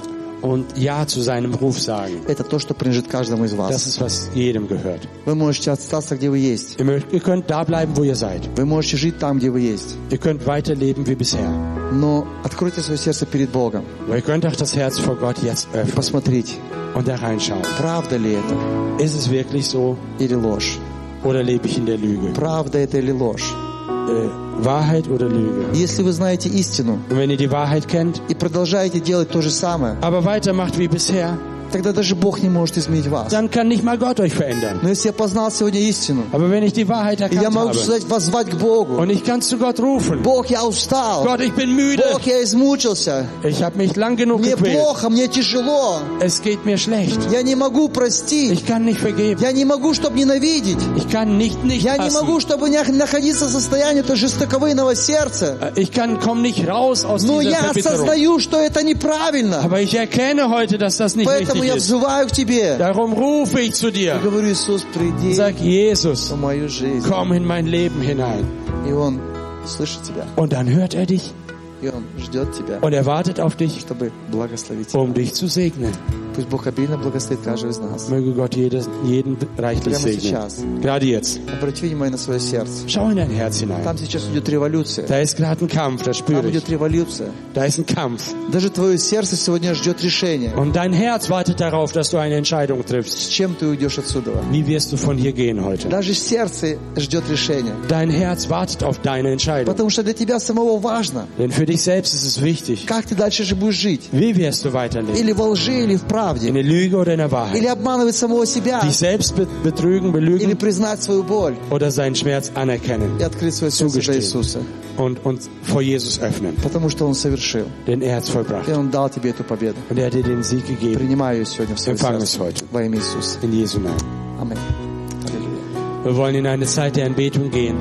Speaker 2: und Ja zu seinem Ruf sagen.
Speaker 1: Это то, что принадлежит каждому из
Speaker 2: Das
Speaker 1: вас.
Speaker 2: ist, was jedem gehört.
Speaker 1: Вы можете остаться, где вы есть.
Speaker 2: Ihr, möcht, ihr könnt da bleiben, wo ihr seid.
Speaker 1: Вы можете жить там, где вы есть.
Speaker 2: Ihr könnt weiterleben wie bisher.
Speaker 1: Но откройте свое сердце перед Богом
Speaker 2: Aber ihr könnt auch das Herz vor Gott jetzt
Speaker 1: и
Speaker 2: öffnen
Speaker 1: посмотрите,
Speaker 2: und da reinschauen.
Speaker 1: правда ли это
Speaker 2: Ist es wirklich so
Speaker 1: или ложь.
Speaker 2: oder lebe ich in der Lüge?
Speaker 1: Правда это или ложь.
Speaker 2: Äh, Wahrheit oder Lüge?
Speaker 1: Если вы знаете истину
Speaker 2: Und wenn ihr die Wahrheit kennt,
Speaker 1: и продолжаете делать то же самое,
Speaker 2: aber weitermacht wie bisher,
Speaker 1: тогда даже Бог не может изменить вас.
Speaker 2: dann kann nicht mal Gott euch verändern.
Speaker 1: Но если я познал сегодня истину,
Speaker 2: Aber wenn ich die Wahrheit
Speaker 1: и я
Speaker 2: erkannt
Speaker 1: могу
Speaker 2: habe
Speaker 1: сказать, воззвать к Богу,
Speaker 2: und ich kann zu Gott rufen,
Speaker 1: Бог, я устал,
Speaker 2: Gott, ich bin müde,
Speaker 1: Бог, я измучился,
Speaker 2: ich habe mich lang genug
Speaker 1: мне
Speaker 2: gequält,
Speaker 1: плохо, мне тяжело,
Speaker 2: es geht mir schlecht,
Speaker 1: я не могу простить,
Speaker 2: ich kann nicht vergeben,
Speaker 1: я не могу, чтобы ненавидеть,
Speaker 2: ich kann nicht nicht
Speaker 1: я не могу,
Speaker 2: hassen,
Speaker 1: чтобы не находиться в состоянии этого жестоковыйного сердца.
Speaker 2: ich kann komme nicht raus aus
Speaker 1: Но
Speaker 2: dieser
Speaker 1: я
Speaker 2: Verbitterung.
Speaker 1: осознаю, что это неправильно.
Speaker 2: Aber ich erkenne heute, dass das nicht
Speaker 1: Поэтому
Speaker 2: richtig
Speaker 1: я
Speaker 2: ist.
Speaker 1: взываю к Тебе.
Speaker 2: Darum rufe ich zu
Speaker 1: Я
Speaker 2: dir.
Speaker 1: говорю, Иисус, приди
Speaker 2: Sag, Jesus,
Speaker 1: в мою жизнь.
Speaker 2: komm in mein Leben hinein.
Speaker 1: И Он слышит тебя.
Speaker 2: Und dann hört er dich
Speaker 1: И Он ждет тебя,
Speaker 2: und er wartet auf dich,
Speaker 1: чтобы благословить тебя.
Speaker 2: um dich zu segnen.
Speaker 1: Пусть Бог обильно благословит каждого из нас.
Speaker 2: Möge Gott jedes, jeden reichlich
Speaker 1: Прямо
Speaker 2: segnen.
Speaker 1: сейчас.
Speaker 2: Gerade jetzt.
Speaker 1: Обрати внимание на свое сердце.
Speaker 2: Schau in dein Herz hinein.
Speaker 1: Там сейчас идет революция.
Speaker 2: Da ist gerade ein Kampf, das spüre
Speaker 1: Там
Speaker 2: ich.
Speaker 1: идет революция.
Speaker 2: Da ist ein Kampf.
Speaker 1: Даже твое сердце сегодня ждет решения.
Speaker 2: Und dein Herz wartet darauf, dass du eine Entscheidung triffst.
Speaker 1: С чем ты уйдешь отсюда?
Speaker 2: Wie wirst du von hier gehen heute?
Speaker 1: Даже сердце ждет решения.
Speaker 2: Dein Herz wartet auf deine Entscheidung.
Speaker 1: Потому что для тебя самого важно,
Speaker 2: Denn für dich selbst ist es wichtig.
Speaker 1: как ты дальше же будешь жить.
Speaker 2: Wie wirst du weiterleben?
Speaker 1: Или во лжи, или в
Speaker 2: In
Speaker 1: правде.
Speaker 2: der Lüge oder in der
Speaker 1: Или
Speaker 2: Wahrheit?
Speaker 1: обманывать самого себя.
Speaker 2: Dich selbst be- betrügen,
Speaker 1: Или
Speaker 2: belügen
Speaker 1: признать свою боль.
Speaker 2: oder seinen Schmerz anerkennen
Speaker 1: И открыть свое сердце для
Speaker 2: Zugestehen.
Speaker 1: Иисуса.
Speaker 2: und, und vor Jesus öffnen.
Speaker 1: Потому что Он совершил.
Speaker 2: Denn er hat es vollbracht.
Speaker 1: И Он дал тебе эту победу.
Speaker 2: Und er hat dir den Sieg gegeben.
Speaker 1: Принимай ее сегодня в свое
Speaker 2: Empfang es
Speaker 1: сердце.
Speaker 2: heute.
Speaker 1: Во имя Иисуса.
Speaker 2: In Jesu Namen.
Speaker 1: Аминь. Аллилуйя.
Speaker 2: Wir wollen in eine Zeit der Anbetung gehen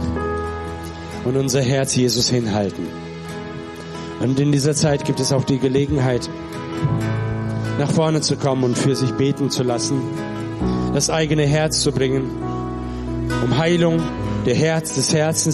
Speaker 2: und unser Herz Jesus hinhalten. Und in dieser Zeit gibt es auch die Gelegenheit, nach vorne zu kommen und für sich beten zu lassen, das eigene Herz zu bringen, um Heilung der Herz, des Herzens